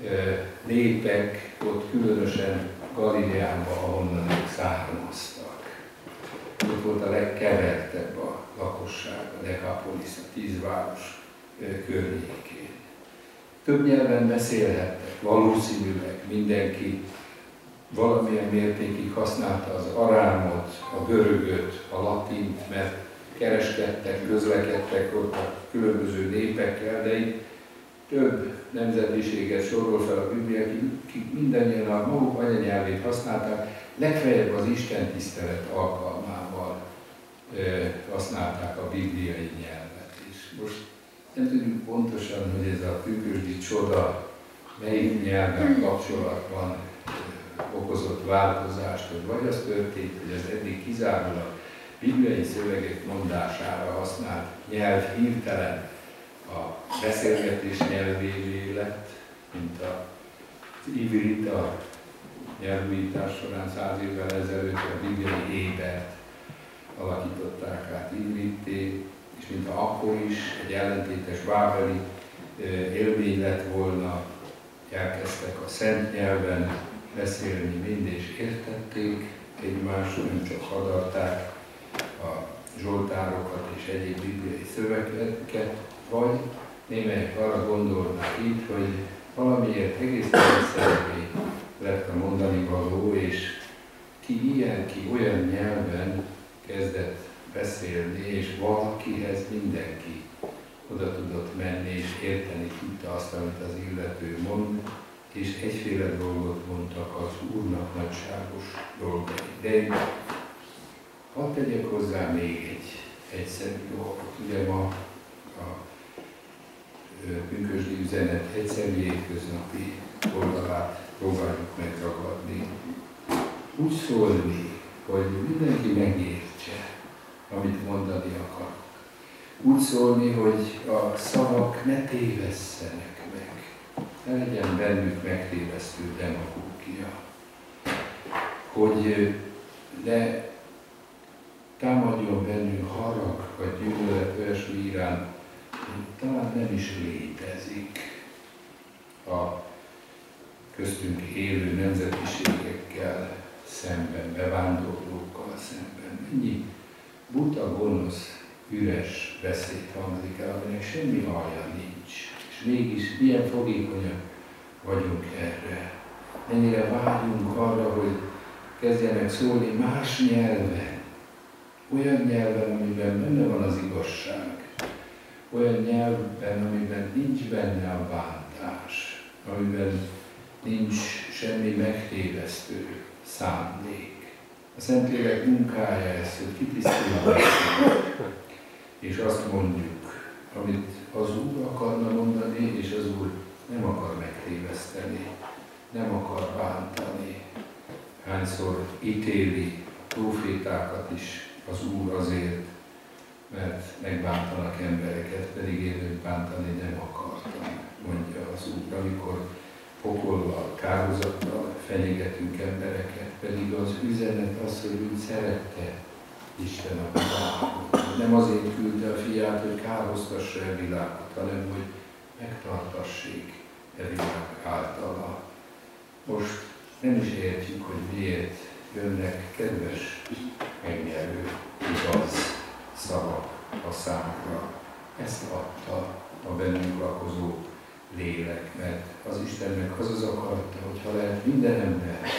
népek ott különösen Galileánban, ahonnan ők származtak. Ott volt a legkevertebb a lakosság, a Decapolis, a tíz város környékén. Több nyelven beszélhettek, valószínűleg mindenki valamilyen mértékig használta az arámot, a görögöt, a latint, mert kereskedtek, közlekedtek ott a különböző népekkel, de itt több nemzetiséget sorol fel a Biblia, akik mindannyian a maguk anyanyelvét használták, legfeljebb az Isten tisztelet alkalmával e, használták a bibliai nyelvet is. Most nem tudjuk pontosan, hogy ez a pünkösdi csoda melyik nyelven kapcsolatban e, okozott változást, hogy vagy az történt, hogy az eddig kizárólag bibliai szövegek mondására használt nyelv hirtelen a beszélgetés nyelvévé lett, mint az ivrit a nyelvújítás során száz évvel ezelőtt a bibliai ébert alakították át ivritté, és mint akkor is egy ellentétes bábeli élmény lett volna, elkezdtek a szent nyelven beszélni mind, és értették egymást, nem csak hadarták a zsoltárokat és egyéb bibliai szövegeket, vagy némelyek arra gondolnak itt, hogy valamiért egészen egyszerűen lett a mondani való, és ki ilyen, ki olyan nyelven kezdett beszélni, és valakihez mindenki oda tudott menni, és érteni tudta azt, amit az illető mond, és egyféle dolgot mondtak az Úrnak nagyságos dolgai. De én hadd tegyek hozzá még egy egyszerű dolgot. Ugye ma a pünkösdi üzenet egyszerű hétköznapi oldalát próbáljuk megragadni. Úgy szólni, hogy mindenki megértse, amit mondani akar. Úgy szólni, hogy a szavak ne tévesszenek meg. Ne legyen bennük megtévesztő demagógia. Hogy ne támadjon bennünk harag vagy gyűlölet olyasmi iránt, talán nem is létezik a köztünk élő nemzetiségekkel szemben, bevándorlókkal szemben. Mennyi buta, gonosz, üres beszéd hangzik el, aminek semmi alja nincs. És mégis milyen fogékonyak vagyunk erre. Mennyire vágyunk arra, hogy kezdjenek szólni más nyelven. Olyan nyelven, amiben benne van az igazság. Olyan nyelvben, amiben nincs benne a bántás, amiben nincs semmi megtévesztő szándék. A Szentlélek munkája ez, hogy kitisztul a beszéd, és azt mondjuk, amit az Úr akarna mondani, és az Úr nem akar megtéveszteni, nem akar bántani. Hányszor ítéli a prófétákat is az Úr azért, mert megbántanak embereket, pedig én őt bántani nem akartam, mondja az Úr, amikor pokollal, kárhozattal fenyegetünk embereket, pedig az üzenet az, hogy úgy szerette Isten a világot. Nem azért küldte a fiát, hogy kárhoztassa a világot, hanem hogy megtartassék a világ általa. Most nem is értjük, hogy miért jönnek kedves, megnyerő, igaz szavak a számunkra. Ezt adta a bennünk lakozó lélek, mert az Istennek az az akarata, hogyha lehet minden ember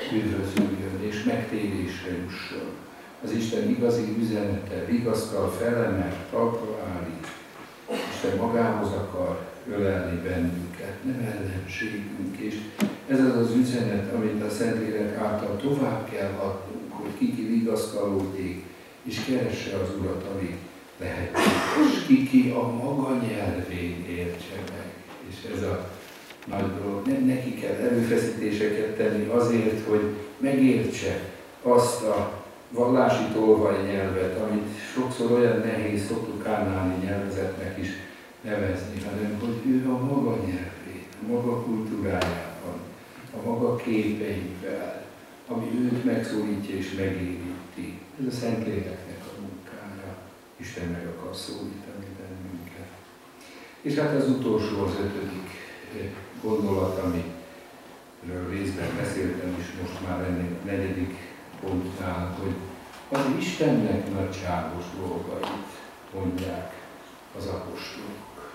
üdvözüljön és megtérésre jusson. Az Isten igazi üzenete vigasztal, felemel, talpra állít. Isten magához akar ölelni bennünket, nem ellenségünk. És ez az az üzenet, amit a Szentlélek által tovább kell adnunk, hogy kiki vigasztalódik, és keresse az Urat, amíg lehetséges. Kiki a maga nyelvén értse meg. És ez a nagy dolog. Nem neki kell erőfeszítéseket tenni azért, hogy megértse azt a vallási tolvajnyelvet, amit sokszor olyan nehéz, szoktuk kánáni nyelvezetnek is nevezni, hanem hogy ő a maga nyelvén, a maga kultúrájában, a maga képeivel, ami őt megszólítja és megéríti. Ez a Szentléleknek a munkája. Isten meg akar szólítani bennünket. És hát az utolsó, az ötödik gondolat, amiről részben beszéltem is most már ennél a negyedik pontnál, hogy az Istennek nagyságos dolgait mondják az apostolok.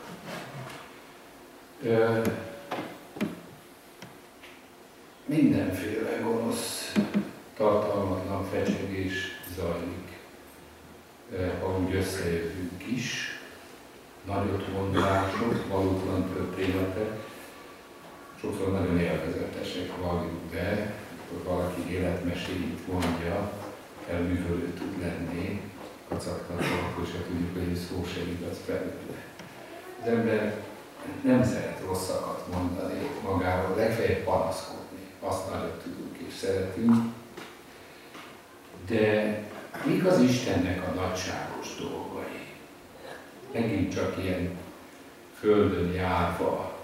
Ö, mindenféle gonosz, tartalmatlan fecsegés zajlik, ha úgy összejövünk is, nagyot mondások, valótlan történetek, sokszor nagyon élvezetesek, valljuk be, amikor valaki életmeséit mondja, elművölő tud lenni, kacagtatva, akkor se tudjuk, hogy ez szó se igaz belőle. Az ember nem szeret rosszakat mondani magáról, legfeljebb panaszkodni, azt nagyon tudunk és szeretünk, de mik az Istennek a nagyságos dolgai? Megint csak ilyen földön járva,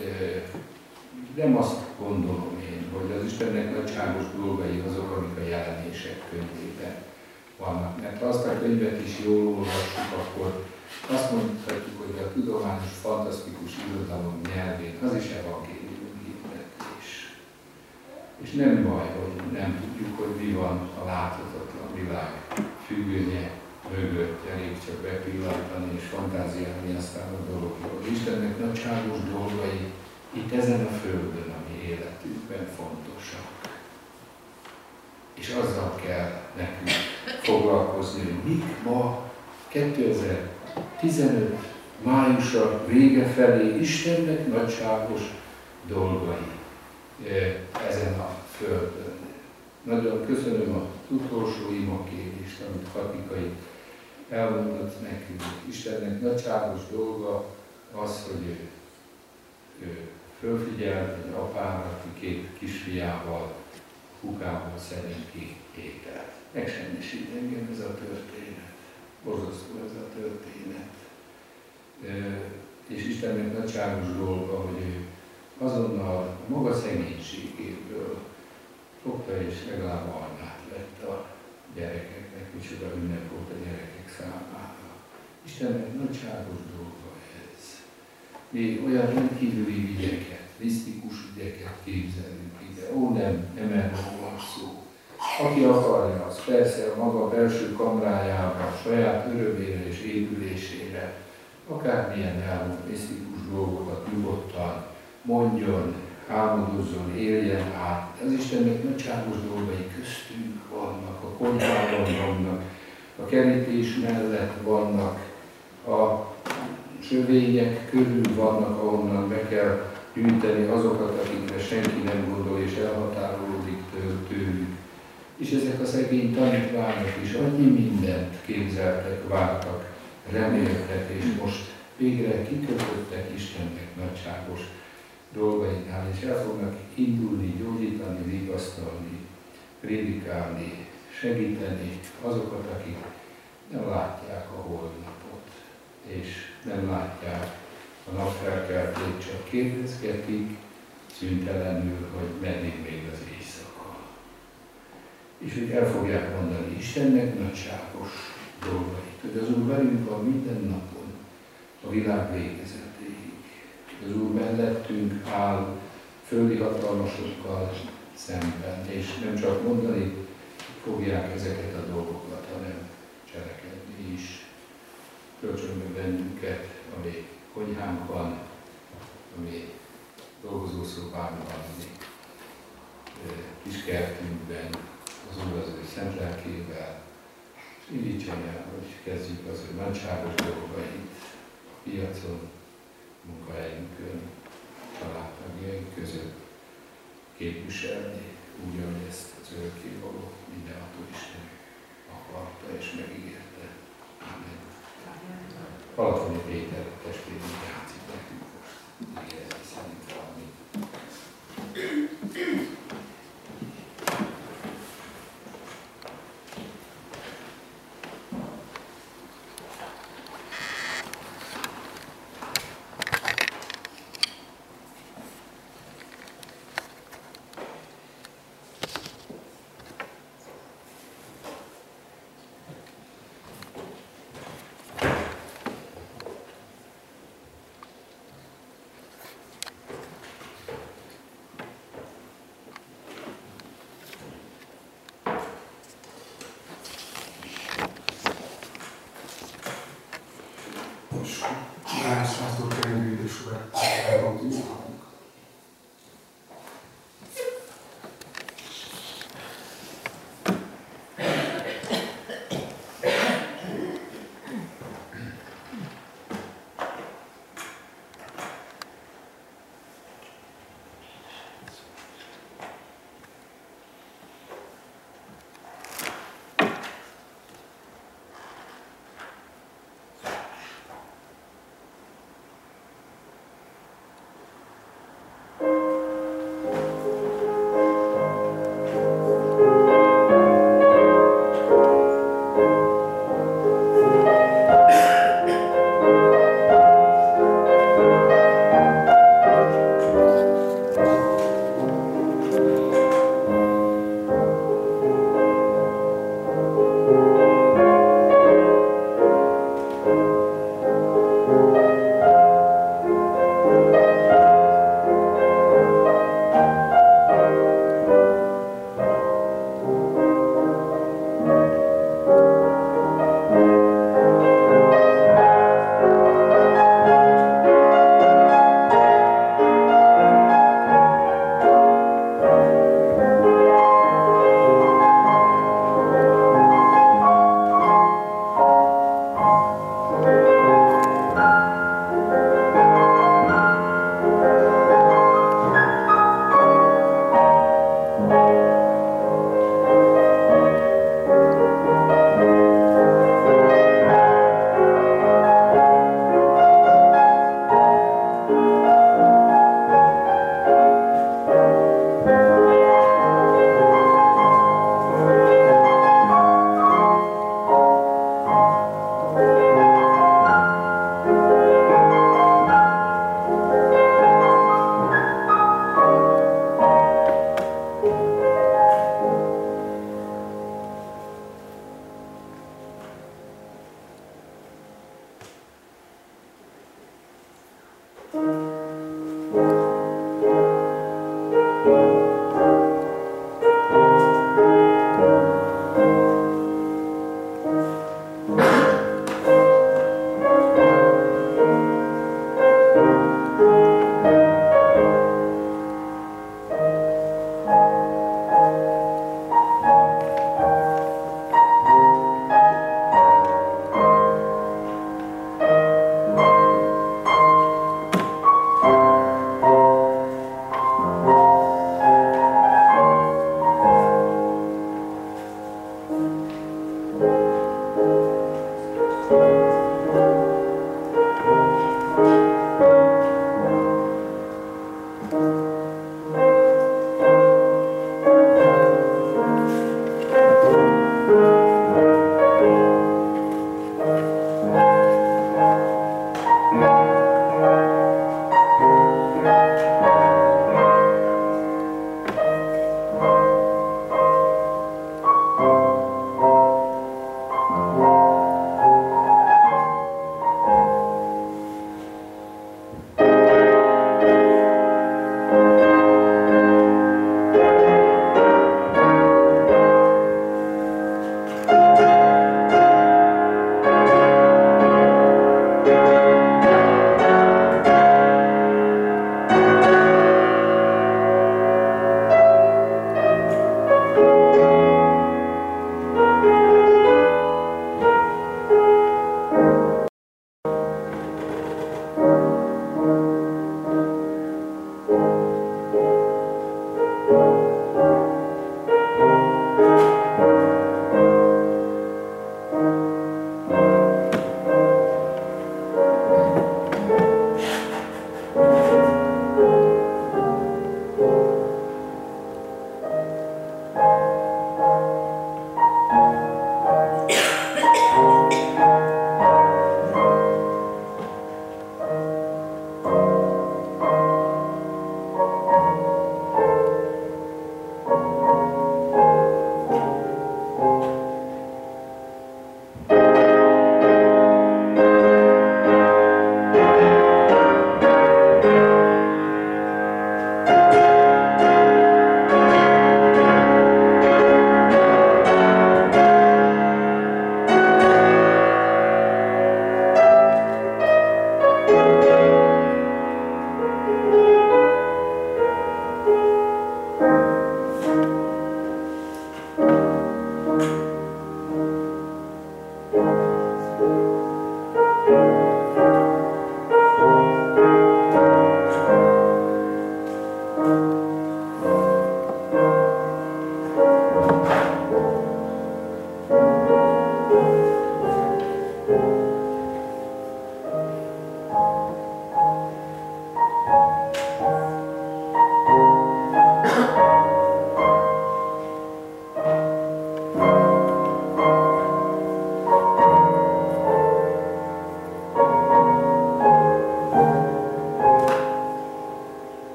nem azt gondolom én, hogy az Istennek nagyságos dolgai azok, amik a jelenések könyvében vannak. Mert ha azt a könyvet is jól olvassuk, akkor azt mondhatjuk, hogy a tudományos, fantasztikus irodalom nyelvén az is evangélium hirdetés. És nem baj, hogy nem tudjuk, hogy mi van a láthatatlan világ függőnye mögött, elég csak bepillantani és fantáziálni aztán a dologról. Istennek nagyságos dolgai itt ezen a földön, ami életünkben fontosak. És azzal kell nekünk foglalkozni, hogy mik ma kétezer-tizenöt májusa vége felé Istennek nagyságos dolgai ezen a földön. Nagyon köszönöm az utolsó imakérést, amit Katikai elmondott nekünk. Istennek nagyságos dolga az, hogy ő, ő fölfigyelt egy apára, aki két kisfiával, kukából szerint ki ételt. Megsemmisít engem ez a történet. Borzasztó ez a történet. És Istennek nagyságos dolga, hogy ő azonnal a maga szegénységéből fogta és legalább almát vett a gyerekeknek, micsoda ünnep volt a gyerekek számára. Istennek nagyságos dolga ez. Mi olyan rendkívüli ügyeket, misztikus ügyeket képzelünk ide. Ó, nem, nem erről van szó. Aki akarja, az persze a maga belső kamrájában, saját örömére és épülésére, akármilyen elmúlt misztikus dolgokat nyugodtan mondjon, álmodozzon, éljen át. Az Istennek nagyságos dolgai köztünk vannak, a konyhában vannak, a kerítés mellett vannak, a sövények körül vannak, ahonnan be kell gyűjteni azokat, akikre senki nem gondol és elhatárolódik tőlük. És ezek a szegény tanítványok is annyi mindent képzeltek, vártak, reméltek, és most végre kikötöttek Istennek nagyságos dolgainál, és el fognak indulni, gyógyítani, vigasztalni, prédikálni, segíteni azokat, akik nem látják a holnapot, és nem látják a napfelkeltét, csak kérdezgetik szüntelenül, hogy meddig még az éjszaka. És hogy el fogják mondani Istennek nagyságos dolgait, hogy az Úr velünk van minden napon, a világ végezetéig. Az Úr mellettünk áll földi hatalmasokkal szemben, és nem csak mondani fogják ezeket a dolgokat, hanem cselekedni is. Kölcsönbe bennünket, ami konyhánkban, ami dolgozószobánkban, ami kis kertünkben az Úr az ő szent lelkével, és indítson el, hogy kezdjük az ő nagyságos dolgait a piacon, munkahelyünkön, családtagjaink között képviselni, úgy, ahogy ezt az örökkévaló mindenható Isten akarta és megígérte. Amen. Alatoni Péter testvérünk játszik nekünk most, ígéreti szerint valami. Rászázó kerülődős urat elmondjuk.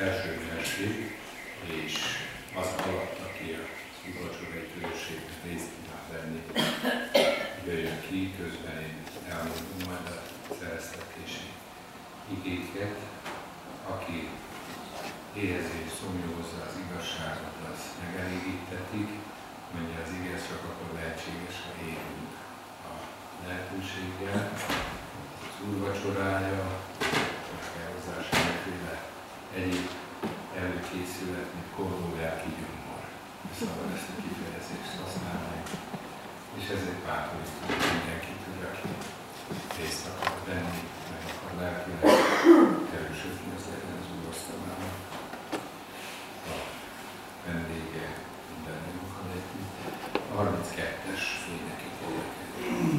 első ünnepség, és az alatt, aki a úrvacsorai közösségben részt kíván venni, jöjjön ki, közben én elmondom majd a szereztetési igéket. Aki éhezi és szomjózza az igazságot, az megelégítetik, mondja az ige, csak akkor lehetséges, ha élünk a lehetőséggel. Az úrvacsorája, most kell hozzá semmiféle egyéb előkészület, mint korló lelki gyomor. Szabad ezt a kifejezést használni, és ezért bátorítunk mindenkit, hogy aki részt akar venni, meg akar lelkileg erősödni, az legyen az úrasztalának a vendége minden munkkal együtt. A harminckettes éneket énekeljük.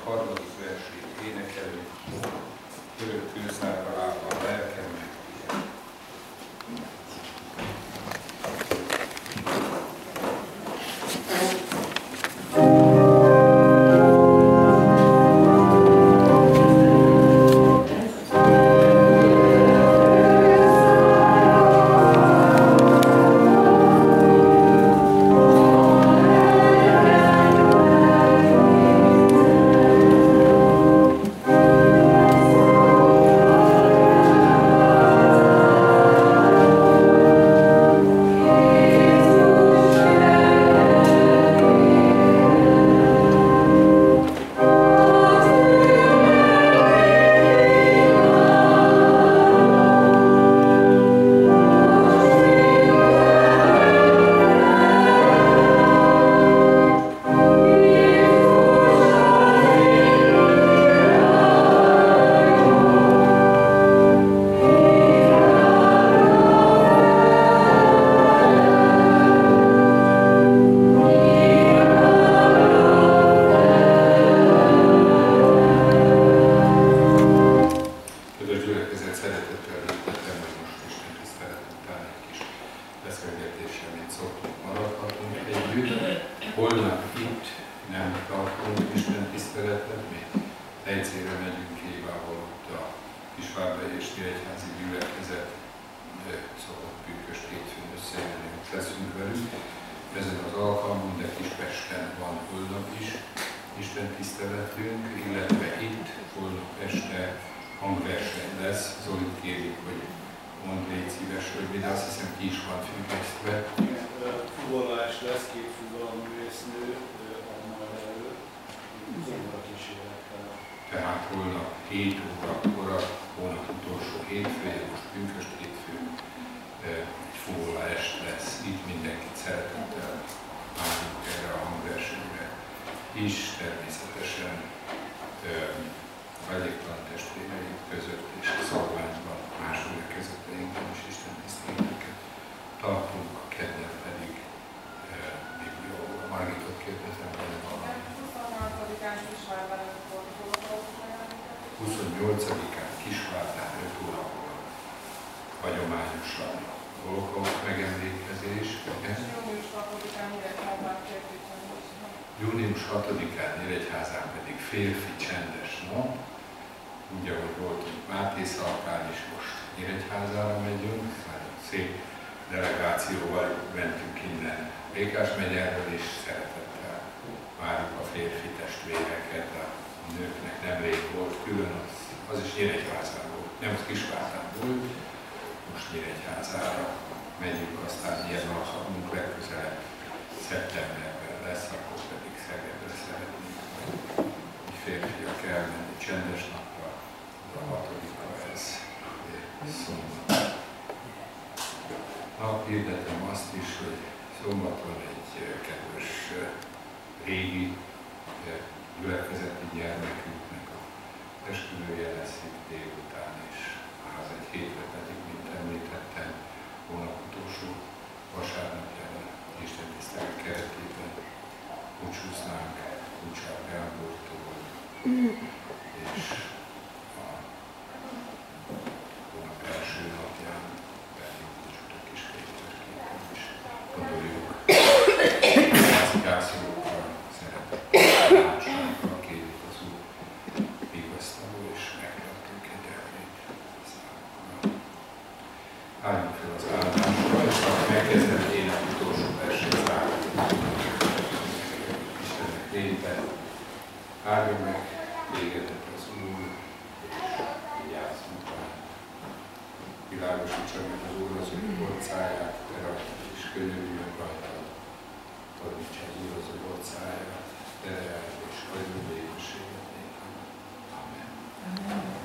harmadik versét énekelni, örök kőszárra állva a lelkem megfigyel. huszonnyolcadikán Kisvárnál öt órakor hagyományosan holokauszt megemlékezés. június hatodikán Nyíregyházán pedig férfi csendes nap. Úgy, ahogy voltunk Máté Szalkán is, most Nyíregyházára megyünk. Szép delegációval mentünk innen Békás megyerről, és szeretettel várjuk a férfi testvéreket. A nőknek nemrég volt külön, az, az is Nyíregyházán volt, nem az Kisvárnán volt, most Nyíregyházára megyünk, aztán ilyen alkalmunk legközelebb szeptemberben lesz, akkor pedig Szegedre szeretnénk hogy férfiak elmenni csendes napra, a hatodika ez szombat. Na, hirdetem azt is, hogy szombaton egy kedves régi gyülekezeti gyermekünknek a esküvője lesz itt délután, és az egy hétre pedig, mint említettem, hónap utolsó vasárnapján a Isten tisztelet keretében búcsúznánk Kucsár Gábortól, és a hónap első napján pedig búcsútok is képen is gondoljuk. Gászolókkal, szeretettel, tanácsokkal kérjük az Úr vigasztaló és megtartó kegyelmét számunkra. Álljunk fel az áldásra, és akkor megkezdem én az utolsó verset zárni. Istennek lényben, áldjon meg tégedet az Úr, és vigyázzunk rá. Világosítsa meg az Úr az ő orcáját, te rajtad, és könyörüljön rajtad. Tartsa az Úr az ő orcáját, te reáld, és hagyjon békességet nékem. Amen. Amen.